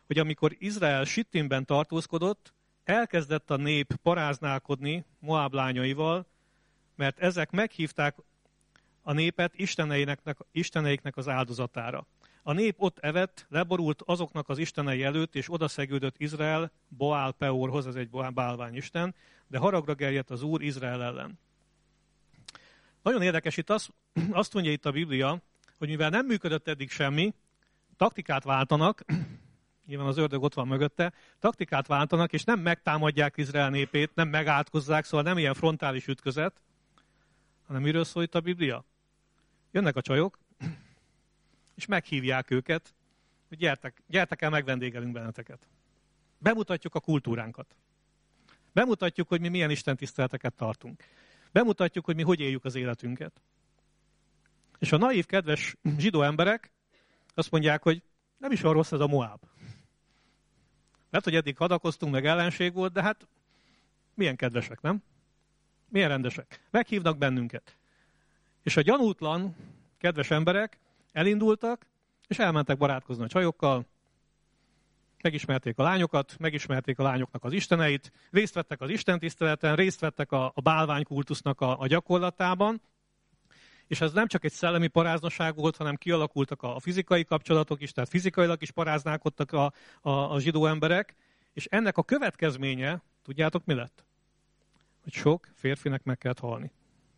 hogy amikor Izrael Sittimben tartózkodott, elkezdett a nép paráználkodni Moab lányaival, mert ezek meghívták a népet isteneiknek, isteneiknek az áldozatára. A nép ott evett, leborult azoknak az istenei előtt, és odaszegődött Izrael Baál Peorhoz, ez egy bálványisten, de haragra gerjedt az Úr Izrael ellen. Nagyon érdekes itt azt, azt mondja itt a Biblia, hogy mivel nem működött eddig semmi, taktikát váltanak, nyilván az ördög ott van mögötte, taktikát váltanak, és nem megtámadják Izrael népét, nem megátkozzák, szóval nem ilyen frontális ütközet, hanem miről szól itt a Biblia? Jönnek a csajok, és meghívják őket, hogy gyertek, gyertek el, megvendégelünk benneteket. Bemutatjuk a kultúránkat. Bemutatjuk, hogy mi milyen istentiszteleteket tartunk. Bemutatjuk, hogy mi hogy éljük az életünket. És a naív, kedves zsidó emberek azt mondják, hogy nem is olyan rossz ez a Moab. Lehet, hogy eddig hadakoztunk, meg ellenség volt, de hát milyen kedvesek, nem? Milyen rendesek. Meghívnak bennünket. És a gyanútlan, kedves emberek elindultak, és elmentek barátkozni a csajokkal, megismerték a lányokat, megismerték a lányoknak az isteneit, részt vettek az istentiszteleten, részt vettek a, a bálványkultusznak a, a gyakorlatában, és ez nem csak egy szellemi paráznaság volt, hanem kialakultak a, a fizikai kapcsolatok is, tehát fizikailag is paráználkodtak a, a, a zsidó emberek, és ennek a következménye, tudjátok mi lett? Hogy sok férfinek meg kellett halni.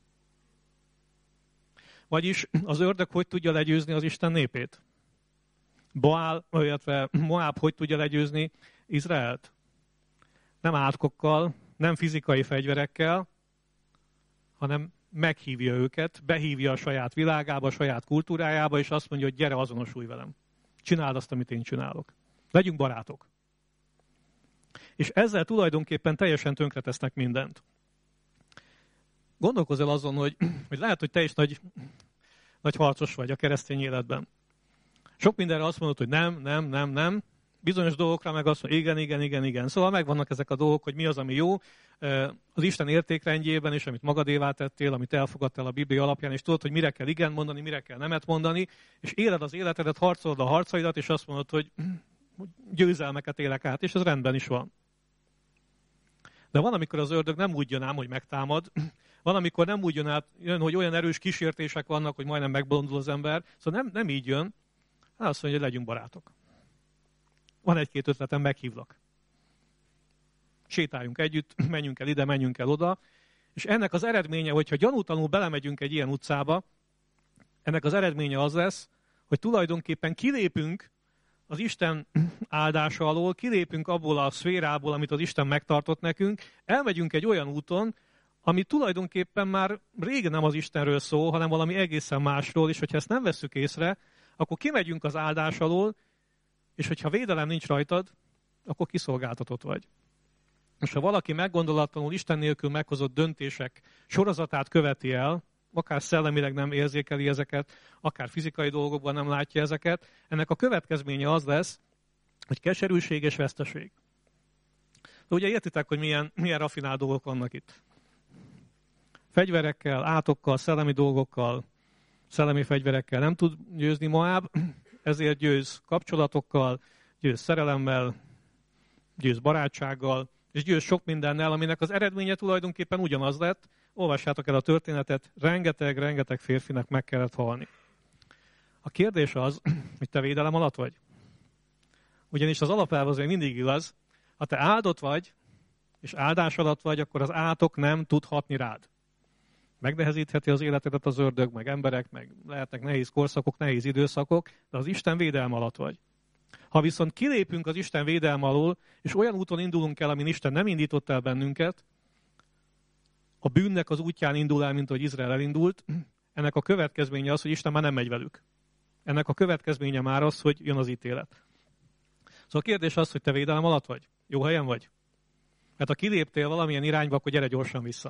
Vagyis az ördög hogy tudja legyőzni az Isten népét? Baál, illetve Moab hogy tudja legyőzni Izraelt? Nem átkokkal, nem fizikai fegyverekkel, hanem meghívja őket, behívja a saját világába, a saját kultúrájába, és azt mondja, hogy gyere, azonosulj velem. Csináld azt, amit én csinálok. Legyünk barátok. És ezzel tulajdonképpen teljesen tönkretesznek mindent. Gondolkozz el azon, hogy, hogy lehet, hogy te is nagy, nagy harcos vagy a keresztény életben. Sok mindenre azt mondod, hogy nem, nem, nem, nem. Bizonyos dolgokra meg azt mondod, igen, igen, igen, igen. Szóval megvannak ezek a dolgok, hogy mi az, ami jó. Az Isten értékrendjében, és amit magadévá tettél, amit elfogadtál a Biblia alapján, és tudod, hogy mire kell igen mondani, mire kell nemet mondani, és éled az életedet, harcolod a harcaidat, és azt mondod, hogy győzelmeket élek át, és ez rendben is van. De van, amikor az ördög nem úgy jön ám, hogy megtámad, van, amikor nem úgy jön, át, jön, hogy olyan erős kísértések vannak, hogy majdnem megbolondul az ember, szóval nem, nem így jön, hát azt mondja, hogy legyünk barátok. Van egy-két ötletem, meghívlak. Sétáljunk együtt, menjünk el ide, menjünk el oda, és ennek az eredménye, hogyha gyanútlanul belemegyünk egy ilyen utcába, ennek az eredménye az lesz, hogy tulajdonképpen kilépünk az Isten áldása alól, kilépünk abból a szférából, amit az Isten megtartott nekünk, elmegyünk egy olyan úton, ami tulajdonképpen már régen nem az Istenről szól, hanem valami egészen másról, és hogyha ezt nem vesszük észre, akkor kimegyünk az áldás alól, és hogyha védelem nincs rajtad, akkor kiszolgáltatott vagy. És ha valaki meggondolatlanul Isten nélkül meghozott döntések sorozatát követi el, akár szellemileg nem érzékeli ezeket, akár fizikai dolgokban nem látja ezeket, ennek a következménye az lesz, hogy keserűség és veszteség. De ugye értitek, hogy milyen, milyen rafinált dolgok vannak itt. Fegyverekkel, átokkal, szellemi dolgokkal, szellemi fegyverekkel nem tud győzni Moab, ezért győz kapcsolatokkal, győz szerelemmel, győz barátsággal, és győz sok mindennel, aminek az eredménye tulajdonképpen ugyanaz lett. Olvassátok el a történetet, rengeteg-rengeteg férfinek meg kellett halni. A kérdés az, hogy te védelem alatt vagy. Ugyanis az alapelv az még mindig igaz, ha te áldott vagy, és áldás alatt vagy, akkor az átok nem tud hatni rád. Megnehezítheti az életedet az ördög, meg emberek, meg lehetnek nehéz korszakok, nehéz időszakok, de az Isten védelme alatt vagy. Ha viszont kilépünk az Isten védelme alól, és olyan úton indulunk el, amin Isten nem indított el bennünket, a bűnnek az útján indul el, mint ahogy Izrael elindult, ennek a következménye az, hogy Isten már nem megy velük. Ennek a következménye már az, hogy jön az ítélet. Szóval a kérdés az, hogy te védelem alatt vagy? Jó helyen vagy? Mert ha kiléptél valamilyen irányba, akkor gyere gyorsan vissza.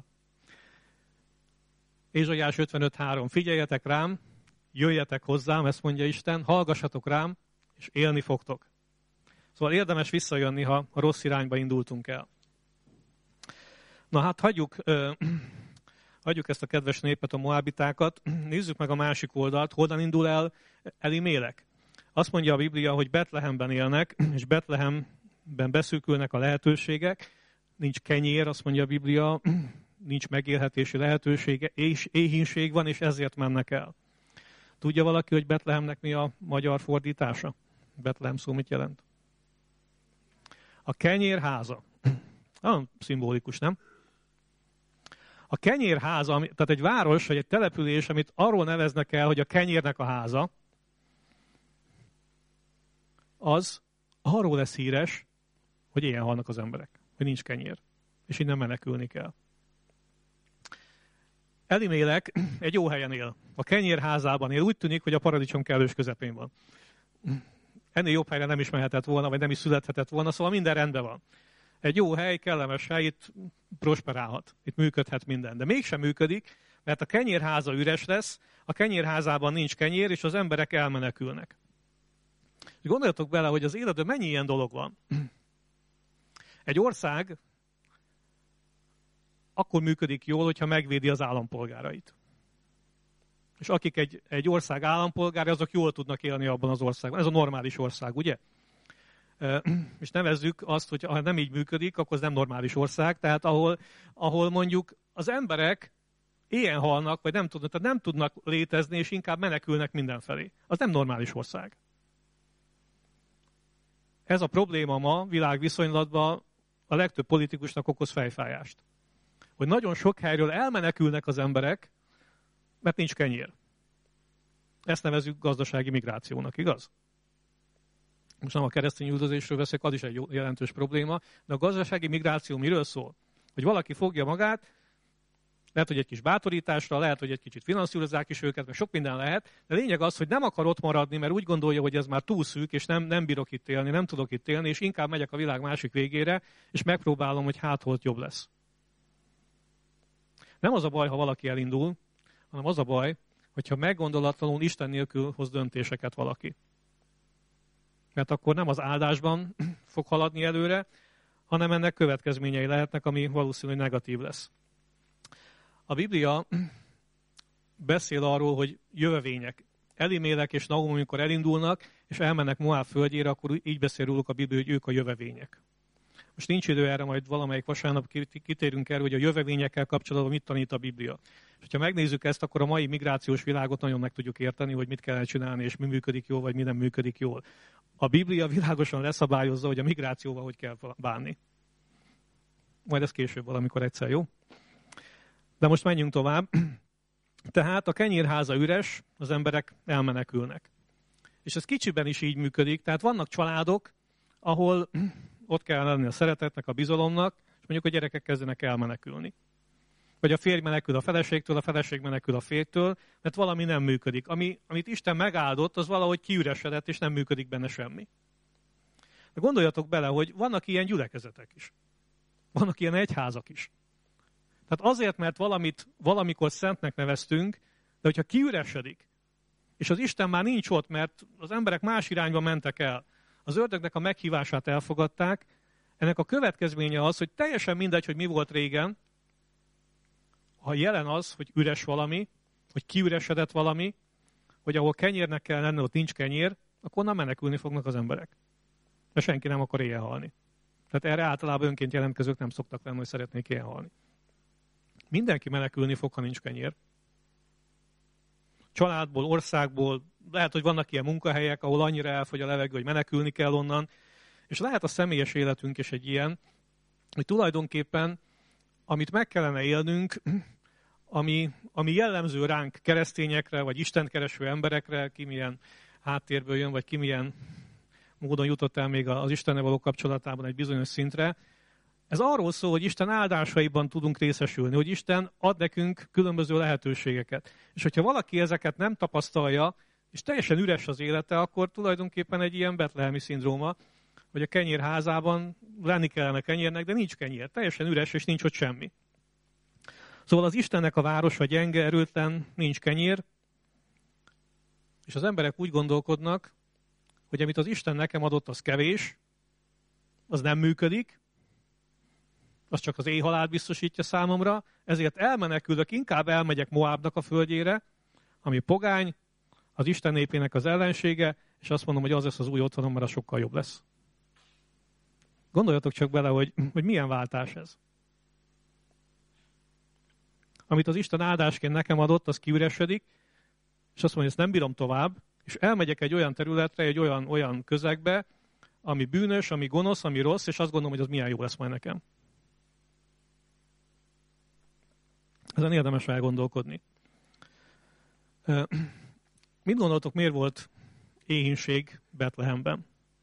Ézsaiás ötvenöt három. Figyeljetek rám, jöjjetek hozzám, ezt mondja Isten, hallgassatok rám, és élni fogtok. Szóval érdemes visszajönni, ha a rossz irányba indultunk el. Na hát hagyjuk, uh, hagyjuk ezt a kedves népet, a moábitákat, nézzük meg a másik oldalt, honnan indul el Elimélek. Azt mondja a Biblia, hogy Betlehemben élnek, és Betlehemben beszűkülnek a lehetőségek, nincs kenyér, azt mondja a Biblia, nincs megélhetési lehetősége, és éhínség van, és ezért mennek el. Tudja valaki, hogy Betlehemnek mi a magyar fordítása? Betlehem szó mit jelent? A kenyérháza. Ah, szimbolikus, nem? A kenyérháza, tehát egy város, vagy egy település, amit arról neveznek el, hogy a kenyérnek a háza, az arról lesz híres, hogy ilyen halnak az emberek, hogy nincs kenyér, és innen menekülni kell. Elimélek egy jó helyen él, a kenyérházában él, úgy tűnik, hogy a paradicsom kellős közepén van. Ennél jobb helyre nem is mehetett volna, vagy nem is születhetett volna, szóval minden rendben van. Egy jó hely, kellemes hely, itt prosperálhat, itt működhet minden. De mégsem működik, mert a kenyérháza üres lesz, a kenyérházában nincs kenyér, és az emberek elmenekülnek. Gondoljatok bele, hogy az életben mennyi ilyen dolog van. Egy ország akkor működik jól, hogyha megvédi az állampolgárait. És akik egy, egy ország állampolgárai, azok jól tudnak élni abban az országban. Ez a normális ország, ugye? És nevezzük azt, hogy ha nem így működik, akkor ez nem normális ország. Tehát ahol, ahol mondjuk az emberek éhen halnak, vagy nem tudnak, tehát nem tudnak létezni, és inkább menekülnek mindenfelé. Az nem normális ország. Ez a probléma ma világviszonylatban a legtöbb politikusnak okoz fejfájást. Hogy nagyon sok helyről elmenekülnek az emberek, mert nincs kenyér. Ezt nevezzük gazdasági migrációnak, igaz? Most nem a keresztény üldözésről veszek, az is egy jelentős probléma, de a gazdasági migráció miről szól? Hogy valaki fogja magát, lehet, hogy egy kis bátorításra, lehet, hogy egy kicsit finanszírozzák is őket, mert sok minden lehet, de lényeg az, hogy nem akar ott maradni, mert úgy gondolja, hogy ez már túl szűk, és nem, nem bírok itt élni, nem tudok itt élni, és inkább megyek a világ másik végére, és megpróbálom, hogy hát hol jobb lesz. Nem az a baj, ha valaki elindul, hanem az a baj, hogyha meggondolatlanul Isten nélkül hoz döntéseket valaki. Mert akkor nem az áldásban fog haladni előre, hanem ennek következményei lehetnek, ami valószínűleg negatív lesz. A Biblia beszél arról, hogy jövevények. Elimélek és Naum, amikor elindulnak, és elmennek Moáb földjére, akkor így beszél róluk a Biblia, hogy ők a jövevények. Most nincs idő erre, majd valamelyik vasárnap kitérünk erre, hogy a jövevényekkel kapcsolatban mit tanít a Biblia. És ha megnézzük ezt, akkor a mai migrációs világot nagyon meg tudjuk érteni, hogy mit kell csinálni, és mi működik jól, vagy mi nem működik jól. A Biblia világosan leszabályozza, hogy a migrációval hogy kell bánni. Majd ez később valamikor egyszer, jó? De most menjünk tovább. Tehát a kenyérháza üres, az emberek elmenekülnek. És ez kicsiben is így működik, tehát vannak családok, ahol ott kell lenni a szeretetnek, a bizalomnak, és mondjuk a gyerekek kezdenek elmenekülni. Vagy a férj menekül a feleségtől, a feleség menekül a férjtől, mert valami nem működik. Ami, amit Isten megáldott, az valahogy kiüresedett, és nem működik benne semmi. De gondoljatok bele, hogy vannak ilyen gyülekezetek is. Vannak ilyen egyházak is. Tehát azért, mert valamit valamikor szentnek neveztünk, de hogyha kiüresedik, és az Isten már nincs ott, mert az emberek más irányba mentek el, az ördögnek a meghívását elfogadták, ennek a következménye az, hogy teljesen mindegy, hogy mi volt régen, ha jelen az, hogy üres valami, hogy kiüresedett valami, hogy ahol kenyérnek kell lenni, ott nincs kenyér, akkor onnan menekülni fognak az emberek. De senki nem akar éhen halni. Tehát erre általában önként jelentkezők nem szoktak lenni, hogy szeretnék éhen halni. Mindenki menekülni fog, ha nincs kenyér. Családból, országból, lehet, hogy vannak ilyen munkahelyek, ahol annyira elfogy a levegő, hogy menekülni kell onnan. És lehet a személyes életünk is egy ilyen, hogy tulajdonképpen, amit meg kellene élnünk, ami, ami jellemző ránk keresztényekre, vagy istenkereső emberekre, ki milyen háttérből jön, vagy ki milyen módon jutott el még az Istennel való kapcsolatában egy bizonyos szintre. Ez arról szól, hogy Isten áldásaiban tudunk részesülni, hogy Isten ad nekünk különböző lehetőségeket. És hogyha valaki ezeket nem tapasztalja, és teljesen üres az élete, akkor tulajdonképpen egy ilyen betlehemi szindróma, hogy a kenyérházában lenni kellene kenyérnek, de nincs kenyér. Teljesen üres, és nincs ott semmi. Szóval az Istennek a városa gyenge, erőtlen, nincs kenyér, és az emberek úgy gondolkodnak, hogy amit az Isten nekem adott, az kevés, az nem működik, az csak az éhhalált biztosítja számomra, ezért elmenekülök, inkább elmegyek Moábnak a földjére, ami pogány, az Isten népének az ellensége, és azt mondom, hogy az lesz az új otthonom, mert az sokkal jobb lesz. Gondoljatok csak bele, hogy, hogy milyen váltás ez. Amit az Isten áldásként nekem adott, az kiüresedik, és azt mondja, hogy ezt nem bírom tovább, és elmegyek egy olyan területre, egy olyan, olyan közegbe, ami bűnös, ami gonosz, ami rossz, és azt gondolom, hogy az milyen jó lesz majd nekem. Ezen érdemes elgondolkodni. Mit gondoltok, miért volt éhínség Betlehemben?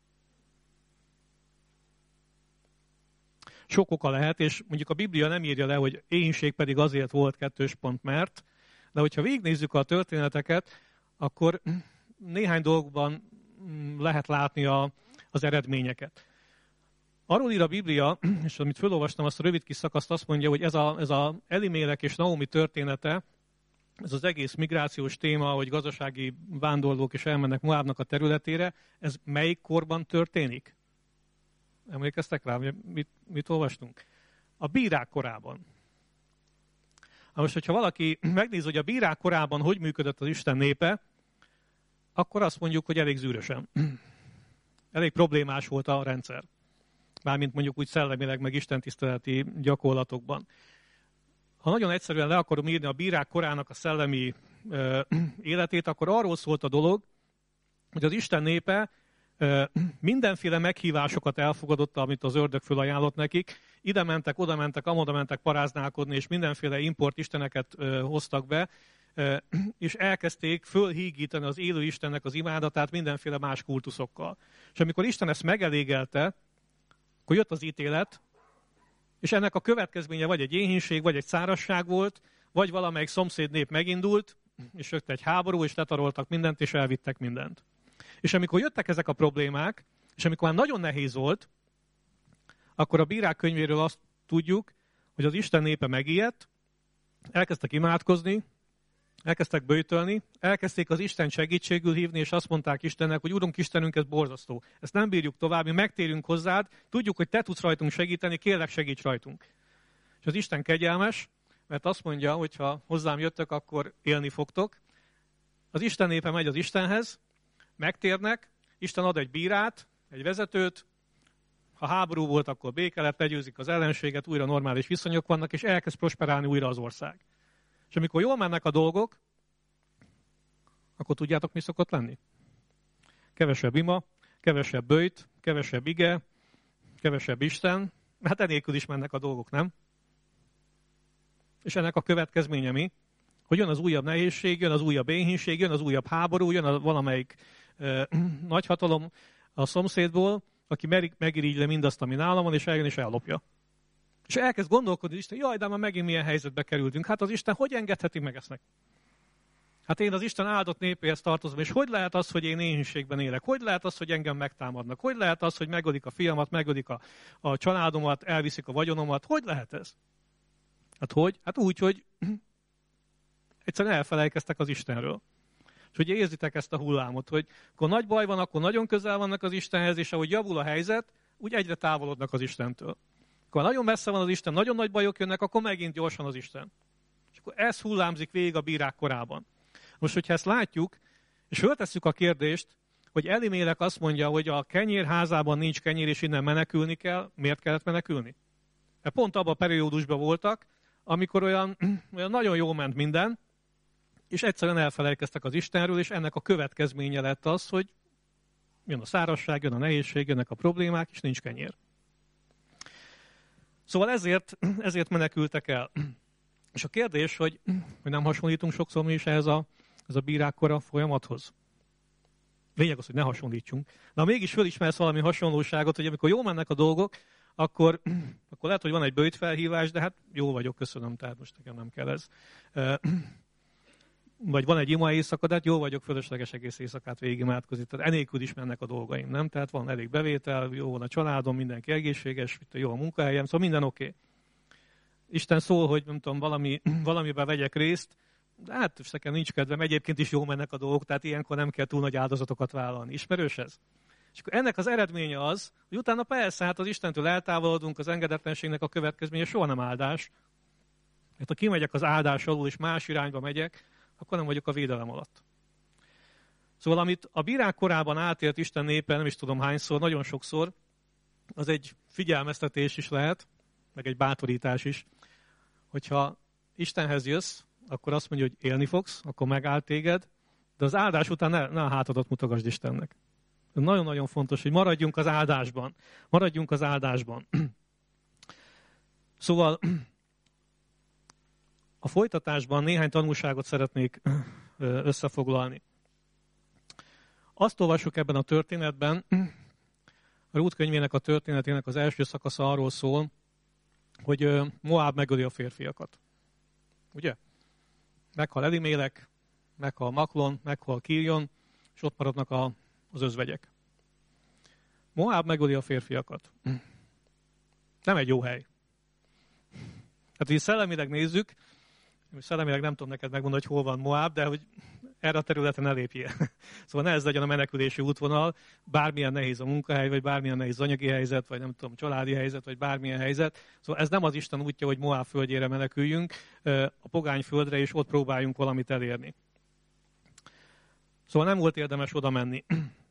Sok oka lehet, és mondjuk a Biblia nem írja le, hogy éhínség pedig azért volt kettős pont mert, de hogyha végignézzük a történeteket, akkor néhány dolgokban lehet látni a, az eredményeket. Arról ír a Biblia, és amit felolvastam, azt a rövid kis szakaszt, azt mondja, hogy ez a, ez a Elimélek és Naomi története, ez az egész migrációs téma, hogy gazdasági vándorlók is elmennek Moábnak a területére, ez melyik korban történik? Emlékeztek rá, mit, mit olvastunk? A bírák korában. Na most, hogyha valaki megnéz, hogy a bírák korában hogy működött az Isten népe, akkor azt mondjuk, hogy elég zűrösen. Elég problémás volt a rendszer. Mármint mondjuk úgy szellemileg, meg istentiszteleti gyakorlatokban. Ha nagyon egyszerűen le akarom írni a bírák korának a szellemi ö, életét, akkor arról szólt a dolog, hogy az Isten népe ö, mindenféle meghívásokat elfogadott, amit az ördög fölajánlott nekik. Ide mentek, oda mentek, amoda mentek paráználkodni, és mindenféle import isteneket ö, hoztak be, ö, és elkezdték fölhígítani az élő Istennek az imádatát mindenféle más kultuszokkal. És amikor Isten ezt megelégelte, akkor jött az ítélet, és ennek a következménye vagy egy éhínség, vagy egy szárazság volt, vagy valamelyik szomszéd nép megindult, és jött egy háború, és letaroltak mindent, és elvittek mindent. És amikor jöttek ezek a problémák, és amikor már nagyon nehéz volt, akkor a bírák könyvéről azt tudjuk, hogy az Isten népe megijedt, elkezdtek imádkozni, elkezdtek böjtölni, elkezdték az Isten segítségül hívni, és azt mondták Istennek, hogy Urunk Istenünk, ez borzasztó. Ezt nem bírjuk tovább, mi megtérünk hozzád, tudjuk, hogy te tudsz rajtunk segíteni, kérlek segíts rajtunk. És az Isten kegyelmes, mert azt mondja, hogy ha hozzám jöttök, akkor élni fogtok. Az Isten népe megy az Istenhez, megtérnek, Isten ad egy bírát, egy vezetőt, ha háború volt, akkor béke lett, legyőzik az ellenséget, újra normális viszonyok vannak, és elkezd prosperálni újra az ország. És amikor jól mennek a dolgok, akkor tudjátok, mi szokott lenni? Kevesebb ima, kevesebb böjt, kevesebb ige, kevesebb Isten. Hát enélkül is mennek a dolgok, nem? És ennek a következménye mi? Hogy jön az újabb nehézség, jön az újabb éhínség, jön az újabb háború, jön a valamelyik e, nagyhatalom a szomszédból, aki megirigy mindazt, ami nálam van, és eljön és ellopja. És elkezd gondolkodni, Isten, jaj, de már megint milyen helyzetbe kerültünk. Hát az Isten hogy engedheti meg ezt neki? Hát én az Isten áldott népéhez tartozom, és hogy lehet az, hogy én éhínségben élek? Hogy lehet az, hogy engem megtámadnak? Hogy lehet az, hogy megölik a fiamat, megölik a, a családomat, elviszik a vagyonomat? Hogy lehet ez? Hát hogy? Hát úgy, hogy egyszerűen elfelejkeztek az Istenről. És hogy érzitek ezt a hullámot, hogy akkor nagy baj van, akkor nagyon közel vannak az Istenhez, és ahogy javul a helyzet, úgy egyre távolodnak az Istentől. Akkor nagyon messze van az Isten, nagyon nagy bajok jönnek, akkor megint gyorsan az Isten. És akkor ez hullámzik végig a bírák korában. Most, hogyha ezt látjuk, és föltesszük a kérdést, hogy Elimélek azt mondja, hogy a kenyér házában nincs kenyér, és innen menekülni kell, miért kellett menekülni? Mert pont abban a periódusban voltak, amikor olyan, olyan nagyon jól ment minden, és egyszerűen elfelejkeztek az Istenről, és ennek a következménye lett az, hogy jön a szárazság, jön a nehézség, jönnek a problémák, és nincs kenyér. Szóval ezért, ezért menekültek el. És a kérdés, hogy, hogy nem hasonlítunk sokszor mi is ehhez a, ez a bírákkora folyamathoz. Lényeg az, hogy ne hasonlítsunk. De ha mégis fölismersz valami hasonlóságot, hogy amikor jól mennek a dolgok, akkor, akkor lehet, hogy van egy böjtfelhívás, de hát jó vagyok, köszönöm, tehát most nekem nem kell ez. Vagy van egy ima éjszaka, de hát jó vagyok, fölösleges egész éjszakát végigimádkozni. Tehát enélkül is mennek a dolgaim, nem? Tehát van elég bevétel, jó van a családom, mindenki egészséges, jó a munkahelyem, szóval minden oké. Okay. Isten szól, hogy nem tudom, valami, valamiben vegyek részt, de hát nekem nincs kedvem, egyébként is jól mennek a dolgok, tehát ilyenkor nem kell túl nagy áldozatokat vállalni. Ismerős ez? És akkor ennek az eredménye az, hogy utána persze, hát az Istentől eltávolodunk, az engedetlenségnek a következménye soha nem áldás. Hát ha kimegyek az áldás alól, és más irányba megyek, akkor nem vagyok a védelem alatt. Szóval amit a bírák korában átélt Isten népe, nem is tudom hányszor, nagyon sokszor, az egy figyelmeztetés is lehet, meg egy bátorítás is, hogyha Istenhez jössz, akkor azt mondja, hogy élni fogsz, akkor megáll téged, de az áldás után ne, ne a hátadat mutogasd Istennek. Ez nagyon-nagyon fontos, hogy maradjunk az áldásban. Maradjunk az áldásban. Szóval a folytatásban néhány tanulságot szeretnék összefoglalni. Azt olvassuk ebben a történetben, a Rút könyvének a történetének az első szakasza arról szól, hogy Moáb megöli a férfiakat. Ugye? Meghal Elimélek, meghal Maklon, meghal Kirjon, és ott maradnak a, az özvegyek. Moáb megöli a férfiakat. Nem egy jó hely. Hát, hogy szellemileg nézzük, szellemileg nem tudom neked megmondani, hogy hol van Moáb, de hogy erre a területen ne lépjél. Szóval ne ez legyen a menekülési útvonal, bármilyen nehéz a munkahely, vagy bármilyen nehéz anyagi helyzet, vagy nem tudom, családi helyzet, vagy bármilyen helyzet. Szóval ez nem az Isten útja, hogy Moáb földjére meneküljünk, a pogány földre, és ott próbáljunk valamit elérni. Szóval nem volt érdemes oda menni.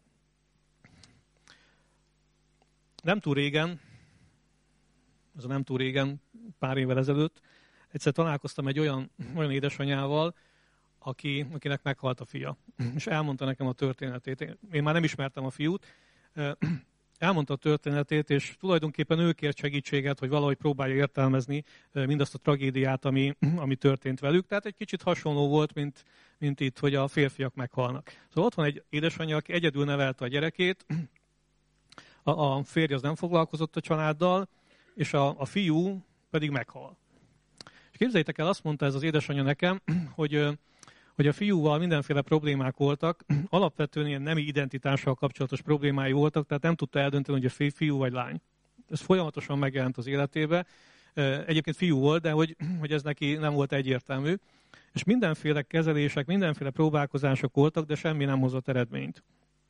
Nem túl régen, ez a nem túl régen, pár évvel ezelőtt, egyszer találkoztam egy olyan, olyan édesanyával, aki, akinek meghalt a fia. És elmondta nekem a történetét. Én már nem ismertem a fiút. Elmondta a történetét, és tulajdonképpen ő kért segítséget, hogy valahogy próbálja értelmezni mindazt a tragédiát, ami, ami történt velük. Tehát egy kicsit hasonló volt, mint, mint itt, hogy a férfiak meghalnak. Szóval ott van egy édesanyja, aki egyedül nevelte a gyerekét, a, a férj az nem foglalkozott a családdal, és a, a fiú pedig meghal. És képzeljétek el, azt mondta ez az édesanyja nekem, hogy, hogy a fiúval mindenféle problémák voltak, alapvetően ilyen nemi identitással kapcsolatos problémái voltak, tehát nem tudta eldönteni, hogy a fiú vagy lány. Ez folyamatosan megjelent az életébe. Egyébként fiú volt, de hogy, hogy ez neki nem volt egyértelmű. És mindenféle kezelések, mindenféle próbálkozások voltak, de semmi nem hozott eredményt.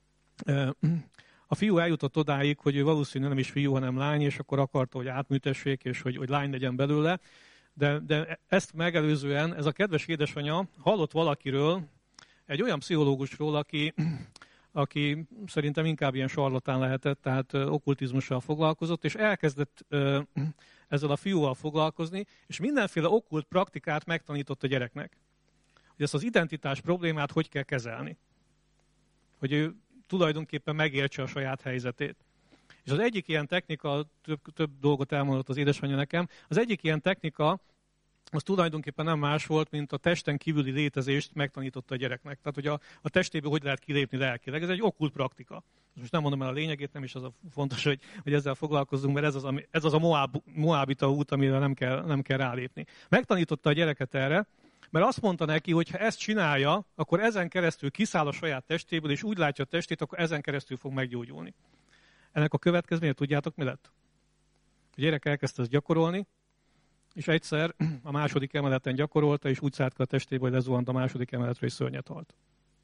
A fiú eljutott odáig, hogy ő valószínűleg nem is fiú, hanem lány, és akkor akarta, hogy átműtessék, és hogy, hogy lány legyen belőle. De, de ezt megelőzően ez a kedves édesanyja hallott valakiről, egy olyan pszichológusról, aki, aki szerintem inkább ilyen sarlatán lehetett, tehát okkultizmussal foglalkozott, és elkezdett ezzel a fiúval foglalkozni, és mindenféle okkult praktikát megtanított a gyereknek. Hogy ezt az identitás problémát hogy kell kezelni. Hogy ő tulajdonképpen megértse a saját helyzetét. És az egyik ilyen technika, több, több dolgot elmondott az édesanyja nekem, az egyik ilyen technika, az tulajdonképpen nem más volt, mint a testen kívüli létezést megtanította a gyereknek. Tehát, hogy a, a testéből hogy lehet kilépni lelkileg. Ez egy okkult praktika. Most nem mondom el a lényegét, nem is az a fontos, hogy, hogy ezzel foglalkozzunk, mert ez az, ami, ez az a Moab, Moabita út, amire nem kell, nem kell rálépni. Megtanította a gyereket erre, mert azt mondta neki, hogy ha ezt csinálja, akkor ezen keresztül kiszáll a saját testéből, és úgy látja a testét, akkor ezen keresztül fog meggyógyulni. Ennek a következménye tudjátok, mi lett? A gyerek elkezdte ezt gyakorolni, és egyszer a második emeleten gyakorolta, és úgy szállt ki a testéből, hogy lezuhant a második emeletre, és szörnyet halt.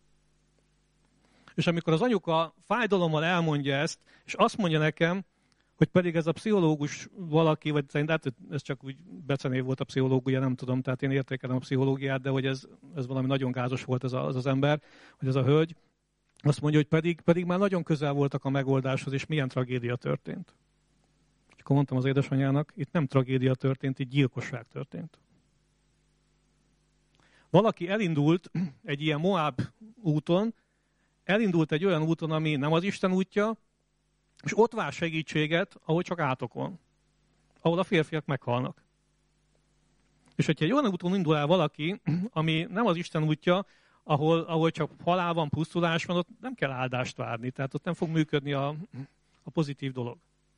És amikor az anyuka fájdalommal elmondja ezt, és azt mondja nekem, hogy pedig ez a pszichológus valaki, vagy szerintem ez csak úgy becenév volt a pszichológia, nem tudom, tehát én értékelem a pszichológiát, de hogy ez, ez valami nagyon gázos volt ez az, az ember, hogy ez a hölgy, azt mondja, hogy pedig, pedig már nagyon közel voltak a megoldáshoz, és milyen tragédia történt. És akkor mondtam az édesanyjának, itt nem tragédia történt, itt gyilkosság történt. Valaki elindult egy ilyen Moab úton, elindult egy olyan úton, ami nem az Isten útja, és ott vár segítséget, ahol csak átokon, ahol a férfiak meghalnak. És hogyha egy olyan úton indul el valaki, ami nem az Isten útja, ahol, ahol csak halál van, pusztulás van, ott nem kell áldást várni, tehát ott nem fog működni a, a pozitív dolog.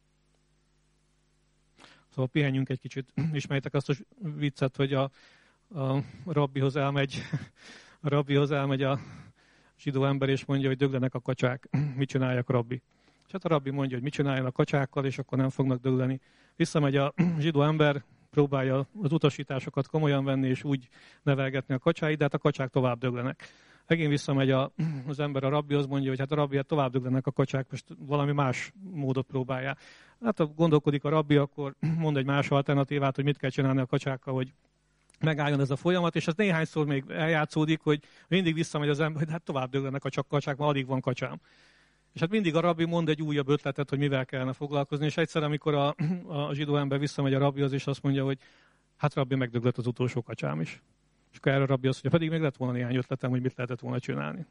Szóval pihenjünk egy kicsit. Ismerjétek azt a viccet, hogy a, a rabbihoz elmegy, a rabbihoz elmegy a zsidó ember, és mondja, hogy döglenek a kacsák. Mit csináljak, rabbi? És hát a rabbi mondja, hogy mit csináljon a kacsákkal, és akkor nem fognak dögleni. Visszamegy a zsidó ember, próbálja az utasításokat komolyan venni, és úgy nevelgetni a kacsáit, de hát a kacsák tovább döglenek. Megint visszamegy a, az ember a rabbihoz, mondja, hogy hát a rabbi, hát tovább döglenek a kacsák, most valami más módot próbálja. Hát ha gondolkodik a rabbi, akkor mond egy más alternatívát, hogy mit kell csinálni a kacsákkal, hogy megálljon ez a folyamat, és ez néhányszor még eljátszódik, hogy mindig visszamegy az ember, hogy hát tovább döglenek a csak kacsák, ma addig van kacsám. És hát mindig a rabbi mond egy újabb ötletet, hogy mivel kellene foglalkozni, és egyszer, amikor a, a zsidó ember visszamegy a rabbihoz, és azt mondja, hogy hát rabbi, megdöglött az utolsó kacsám is. És akkor erre a rabbi azt mondja, pedig még lett volna néhány ötletem, hogy mit lehetett volna csinálni.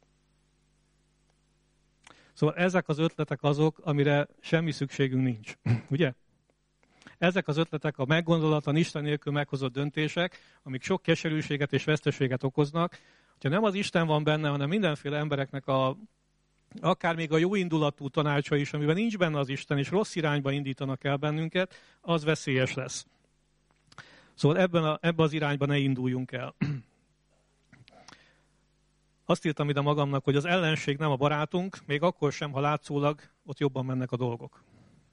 Szóval ezek az ötletek azok, amire semmi szükségünk nincs. Ugye? Ezek az ötletek a meggondolatlan, Isten nélkül meghozott döntések, amik sok keserűséget és veszteséget okoznak. Ha nem az Isten van benne, hanem mindenféle embereknek a, akár még a jó indulatú tanácsa is, amiben nincs benne az Isten, és rossz irányba indítanak el bennünket, az veszélyes lesz. Szóval ebben, a, ebben az irányba ne induljunk el. Azt írtam ide magamnak, hogy az ellenség nem a barátunk, még akkor sem, ha látszólag ott jobban mennek a dolgok.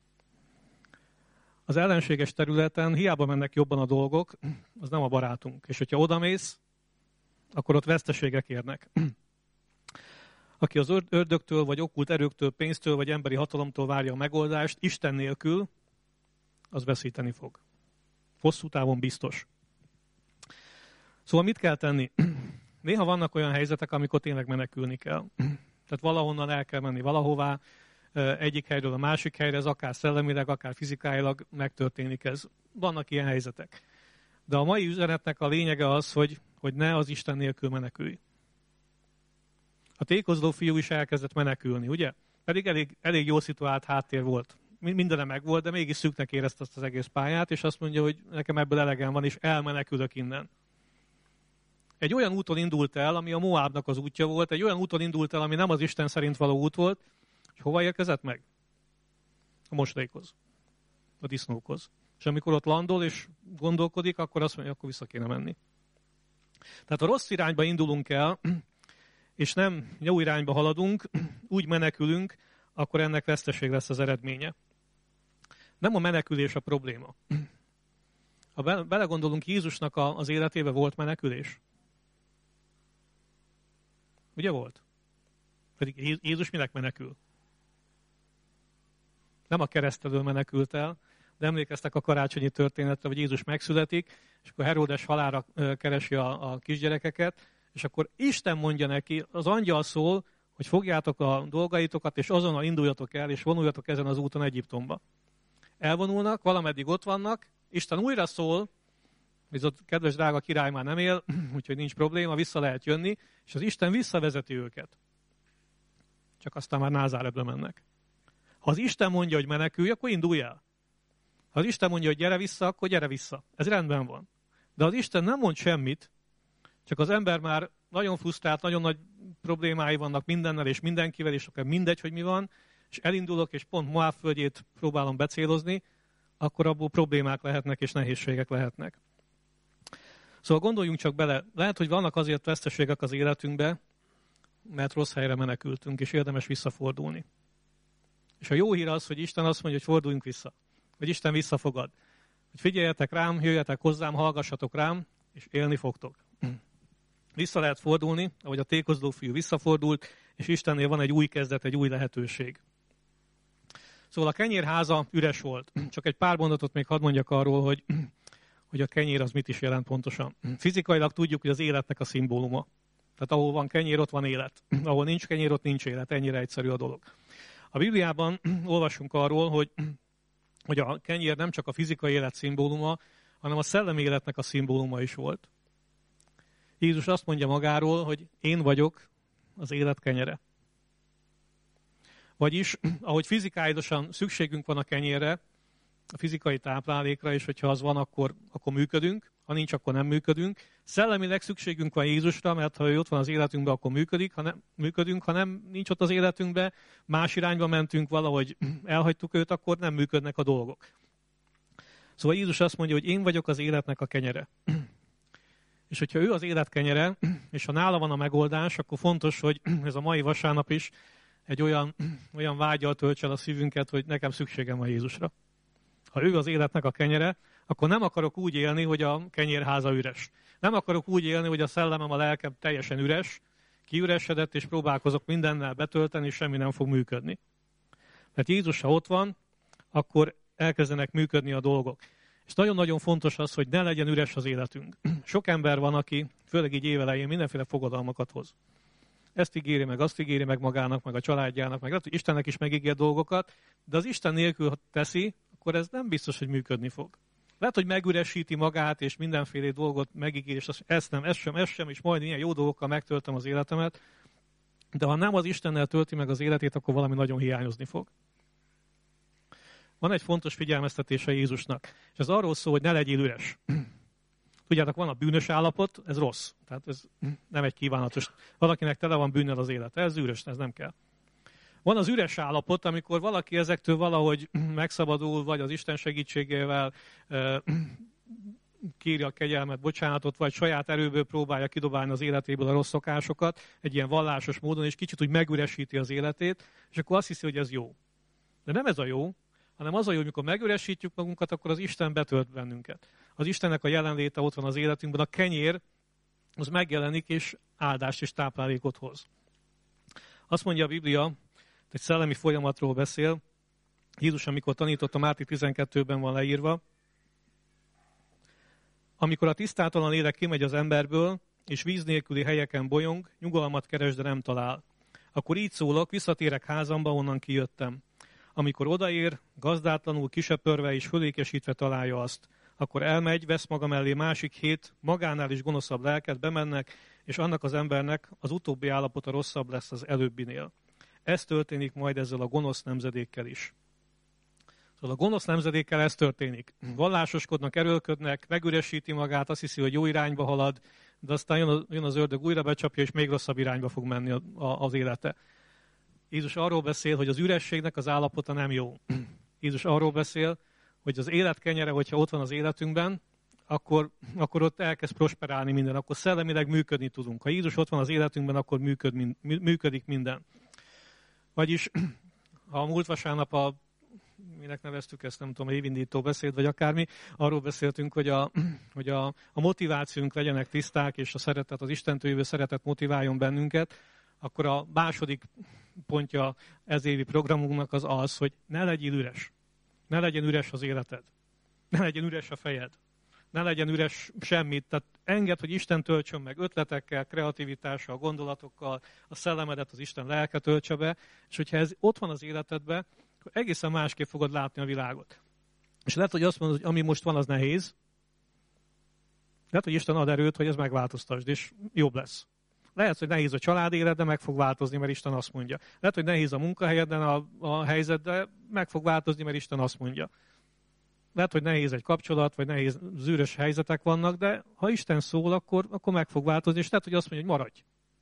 Az ellenséges területen hiába mennek jobban a dolgok, az nem a barátunk. És hogyha odamész, akkor ott veszteségek érnek. Aki az ördögtől, vagy okkult erőktől, pénztől, vagy emberi hatalomtól várja a megoldást, Isten nélkül, az veszíteni fog. Hosszú távon biztos. Szóval mit kell tenni? Néha vannak olyan helyzetek, amikor tényleg menekülni kell. Tehát valahonnan el kell menni valahová, egyik helyről a másik helyre, ez akár szellemileg, akár fizikailag megtörténik ez. Vannak ilyen helyzetek. De a mai üzenetnek a lényege az, hogy, hogy ne az Isten nélkül menekülj. A tékozló fiú is elkezdett menekülni, ugye? Pedig elég, elég jó szituált háttér volt. Mindene meg volt, de mégis szűknek érezte azt az egész pályát, és azt mondja, hogy nekem ebből elegem van, és elmenekülök innen. Egy olyan úton indult el, ami a Moábnak az útja volt, egy olyan úton indult el, ami nem az Isten szerint való út volt, és hova érkezett meg? A moslékhoz, a disznókhoz. És amikor ott landol és gondolkodik, akkor azt mondja, akkor vissza kéne menni. Tehát a rossz irányba indulunk el, és nem jó irányba haladunk, úgy menekülünk, akkor ennek veszteség lesz az eredménye. Nem a menekülés a probléma. Ha belegondolunk, Jézusnak az életébe volt menekülés. Ugye volt? Pedig Jézus minek menekül? Nem a keresztelől menekült el, de emlékeztek a karácsonyi történetre, hogy Jézus megszületik, és akkor Heródes halálra keresi a, a kisgyerekeket, és akkor Isten mondja neki, az angyal szól, hogy fogjátok a dolgaitokat, és azonnal induljatok el, és vonuljatok ezen az úton Egyiptomba. Elvonulnak, valameddig ott vannak, Isten újra szól, hogy a kedves drága király már nem él, úgyhogy nincs probléma, vissza lehet jönni, és az Isten visszavezeti őket. Csak aztán már Názáretre mennek. Ha az Isten mondja, hogy menekülj, akkor indulj el. Ha az Isten mondja, hogy gyere vissza, akkor gyere vissza. Ez rendben van. De az Isten nem mond semmit, csak az ember már nagyon frusztrált, nagyon nagy problémái vannak mindennel és mindenkivel, és akár mindegy, hogy mi van, és elindulok, és pont Moáb földjét próbálom becélozni, akkor abból problémák lehetnek, és nehézségek lehetnek. Szóval gondoljunk csak bele, lehet, hogy vannak azért veszteségek az életünkbe, mert rossz helyre menekültünk, és érdemes visszafordulni. És a jó hír az, hogy Isten azt mondja, hogy forduljunk vissza. Hogy Isten visszafogad. Hogy figyeljetek rám, jöjjetek hozzám, hallgassatok rám, és élni fogtok. Vissza lehet fordulni, ahogy a tékozló fiú visszafordult, és Istennél van egy új kezdet, egy új lehetőség. Szóval a kenyérháza üres volt. Csak egy pár mondatot még hadd mondjak arról, hogy, hogy a kenyér az mit is jelent pontosan. Fizikailag tudjuk, hogy az életnek a szimbóluma. Tehát ahol van kenyér, ott van élet. Ahol nincs kenyér, ott nincs élet. Ennyire egyszerű a dolog. A Bibliában olvasunk arról, hogy, hogy a kenyér nem csak a fizikai élet szimbóluma, hanem a szellemi életnek a szimbóluma is volt. Jézus azt mondja magáról, hogy én vagyok az élet kenyere. Vagyis, ahogy fizikálisan szükségünk van a kenyérre, a fizikai táplálékra, és hogyha az van, akkor, akkor működünk, ha nincs, akkor nem működünk. Szellemileg szükségünk van Jézusra, mert ha ő ott van az életünkben, akkor működik, ha nem működünk, ha nem nincs ott az életünkben, más irányba mentünk, valahogy elhagytuk őt, akkor nem működnek a dolgok. Szóval Jézus azt mondja, hogy én vagyok az életnek a kenyere. És hogyha ő az élet kenyere, és ha nála van a megoldás, akkor fontos, hogy ez a mai vasárnap is egy olyan, olyan vággyal töltse el a szívünket, hogy nekem szükségem van Jézusra. Ha ő az életnek a kenyere, akkor nem akarok úgy élni, hogy a kenyérháza üres. Nem akarok úgy élni, hogy a szellemem, a lelkem teljesen üres, kiüresedett, és próbálkozok mindennel betölteni, és semmi nem fog működni. Mert Jézus, ha ott van, akkor elkezdenek működni a dolgok. És nagyon-nagyon fontos az, hogy ne legyen üres az életünk. Sok ember van, aki főleg így évelején mindenféle fogadalmakat hoz. Ezt ígéri meg, azt ígéri meg magának, meg a családjának, meg Istennek is megígér dolgokat, de az Isten nélkül, ha teszi, akkor ez nem biztos, hogy működni fog. Lehet, hogy megüresíti magát, és mindenféle dolgot megígér, és ezt nem, ez sem, ez sem, és majd ilyen jó dolgokkal megtöltöm az életemet, de ha nem az Istennel tölti meg az életét, akkor valami nagyon hiányozni fog. Van egy fontos figyelmeztetése Jézusnak, és ez arról szól, hogy ne legyél üres. Tudjátok, van a bűnös állapot, ez rossz. Tehát ez nem egy kívánatos. Valakinek tele van bűnnel az élete, ez üres, ez nem kell. Van az üres állapot, amikor valaki ezektől valahogy megszabadul, vagy az Isten segítségével kéri a kegyelmet, bocsánatot, vagy saját erőből próbálja kidobálni az életéből a rossz szokásokat, egy ilyen vallásos módon, és kicsit úgy megüresíti az életét, és akkor azt hiszi, hogy ez jó. De nem ez a jó, hanem az a jó, hogy amikor megüresítjük magunkat, akkor az Isten betölt bennünket. Az Istennek a jelenléte ott van az életünkben, a kenyér, az megjelenik, és áldást és táplálékot hoz. Azt mondja a Biblia, egy szellemi folyamatról beszél, Jézus, amikor tanított, a Máté tizenkettőben van leírva, amikor a tisztátalan lélek kimegy az emberből, és víz nélküli helyeken bolyong, nyugalmat keres, de nem talál. Akkor így szólok, visszatérek házamba, onnan kijöttem. Amikor odaér, gazdátlanul, kisöpörve és fölékesítve találja azt, akkor elmegy, vesz maga mellé másik hét, magánál is gonoszabb lelket, bemennek, és annak az embernek az utóbbi állapota rosszabb lesz az előbbinél. Ez történik majd ezzel a gonosz nemzedékkel is. Szóval a gonosz nemzedékkel ez történik. Vallásoskodnak, erőlködnek, megüresíti magát, azt hiszi, hogy jó irányba halad, de aztán jön az, jön az ördög, újra becsapja, és még rosszabb irányba fog menni a, a, az élete. Jézus arról beszél, hogy az ürességnek az állapota nem jó. Jézus arról beszél, hogy az élet kenyere, hogyha ott van az életünkben, akkor, akkor ott elkezd prosperálni minden, akkor szellemileg működni tudunk. Ha Jézus ott van az életünkben, akkor működ, működik minden. Vagyis, ha a múlt vasárnap a, minek neveztük ezt, nem tudom, a évindító beszéd, vagy akármi, arról beszéltünk, hogy a, hogy a, a motivációnk legyenek tiszták, és a szeretet, az Istentől jövő szeretet motiváljon bennünket, akkor a második pontja ez évi programunknak az az, hogy ne legyél üres. Ne legyen üres az életed. Ne legyen üres a fejed. Ne legyen üres semmit. Tehát engedd, hogy Isten töltsön meg ötletekkel, kreativitással, gondolatokkal, a szellemedet az Isten lelke töltse be, és hogyha ez ott van az életedben, akkor egészen másképp fogod látni a világot. És lehet, hogy azt mondod, hogy ami most van, az nehéz. Lehet, hogy Isten ad erőt, hogy ez megváltoztasd, és jobb lesz. Lehet, hogy nehéz a család élet, de meg fog változni, mert Isten azt mondja. Lehet, hogy nehéz a munkahelyeden a, a helyzet, de meg fog változni, mert Isten azt mondja. Lehet, hogy nehéz egy kapcsolat, vagy nehéz zűrös helyzetek vannak, de ha Isten szól, akkor, akkor meg fog változni, és lehet, hogy azt mondja, hogy maradj.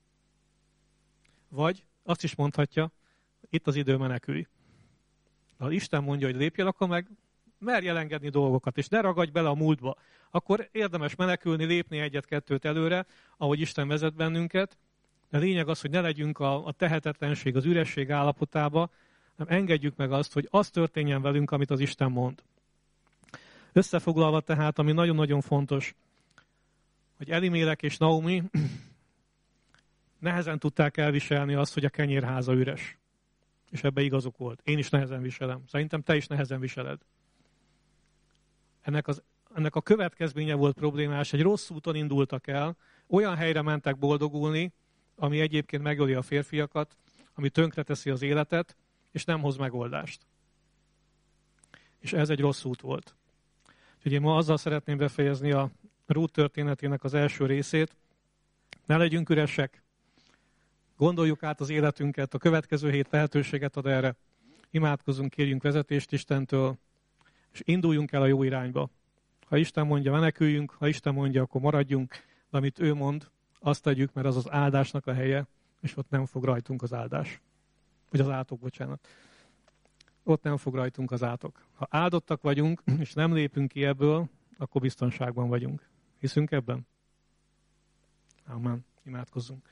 Vagy azt is mondhatja, itt az idő, menekülj. Ha Isten mondja, hogy lépjél, akkor meg merj elengedni dolgokat, és ne ragadj bele a múltba. Akkor érdemes menekülni, lépni egyet-kettőt előre, ahogy Isten vezet bennünket. De a lényeg az, hogy ne legyünk a, a tehetetlenség, az üresség állapotába, hanem engedjük meg azt, hogy az történjen velünk, amit az Isten mond. Összefoglalva tehát, ami nagyon-nagyon fontos, hogy Elimélek és Naomi nehezen tudták elviselni azt, hogy a kenyérháza üres. És ebbe igazuk volt. Én is nehezen viselem. Szerintem te is nehezen viseled. Ennek, az, ennek a következménye volt problémás, egy rossz úton indultak el, olyan helyre mentek boldogulni, ami egyébként megöli a férfiakat, ami tönkreteszi az életet, és nem hoz megoldást. És ez egy rossz út volt. Úgyhogy én ma azzal szeretném befejezni a Rút történetének az első részét. Ne legyünk üresek, gondoljuk át az életünket, a következő hét lehetőséget ad erre. Imádkozzunk, kérjünk vezetést Istentől, és induljunk el a jó irányba. Ha Isten mondja, meneküljünk, ha Isten mondja, akkor maradjunk, de amit ő mond, azt tegyük, mert az az áldásnak a helye, és ott nem fog rajtunk az áldás. Vagy az átok, bocsánat. Ott nem fog rajtunk az átok. Ha áldottak vagyunk, és nem lépünk ki ebből, akkor biztonságban vagyunk. Hiszünk ebben? Amen. Imádkozzunk.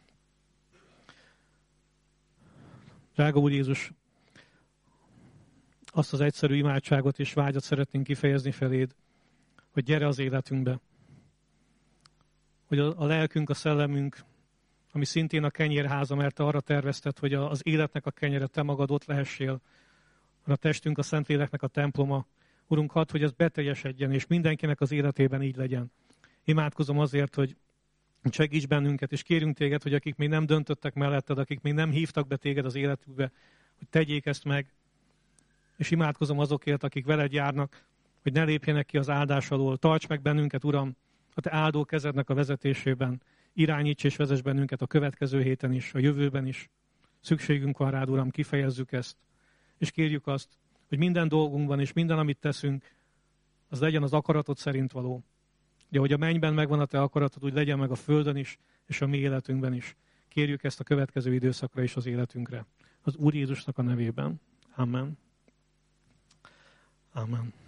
Drága Úr Jézus, azt az egyszerű imádságot és vágyat szeretnénk kifejezni feléd, hogy gyere az életünkbe. Hogy a, a lelkünk, a szellemünk, ami szintén a kenyérháza, mert te arra tervezted, hogy az életnek a kenyere te magad ott lehessél, a testünk a Szentléleknek a temploma, Urunk, hadd, hogy ez beteljesedjen, és mindenkinek az életében így legyen. Imádkozom azért, hogy segíts bennünket, és kérünk téged, hogy akik még nem döntöttek melletted, akik még nem hívtak be téged az életükbe, hogy tegyék ezt meg. És imádkozom azokért, akik veled járnak, hogy ne lépjenek ki az áldás alól. Tarts meg bennünket, Uram, a te áldó kezednek a vezetésében. Irányíts és vezess bennünket a következő héten is, a jövőben is. Szükségünk van rád, Uram, kifejezzük ezt. És kérjük azt, hogy minden dolgunkban és minden, amit teszünk, az legyen az akaratod szerint való. De hogy a mennyben megvan a te akaratod, úgy legyen meg a földön is, és a mi életünkben is. Kérjük ezt a következő időszakra is az életünkre. Az Úr Jézusnak a nevében. Amen. Amen.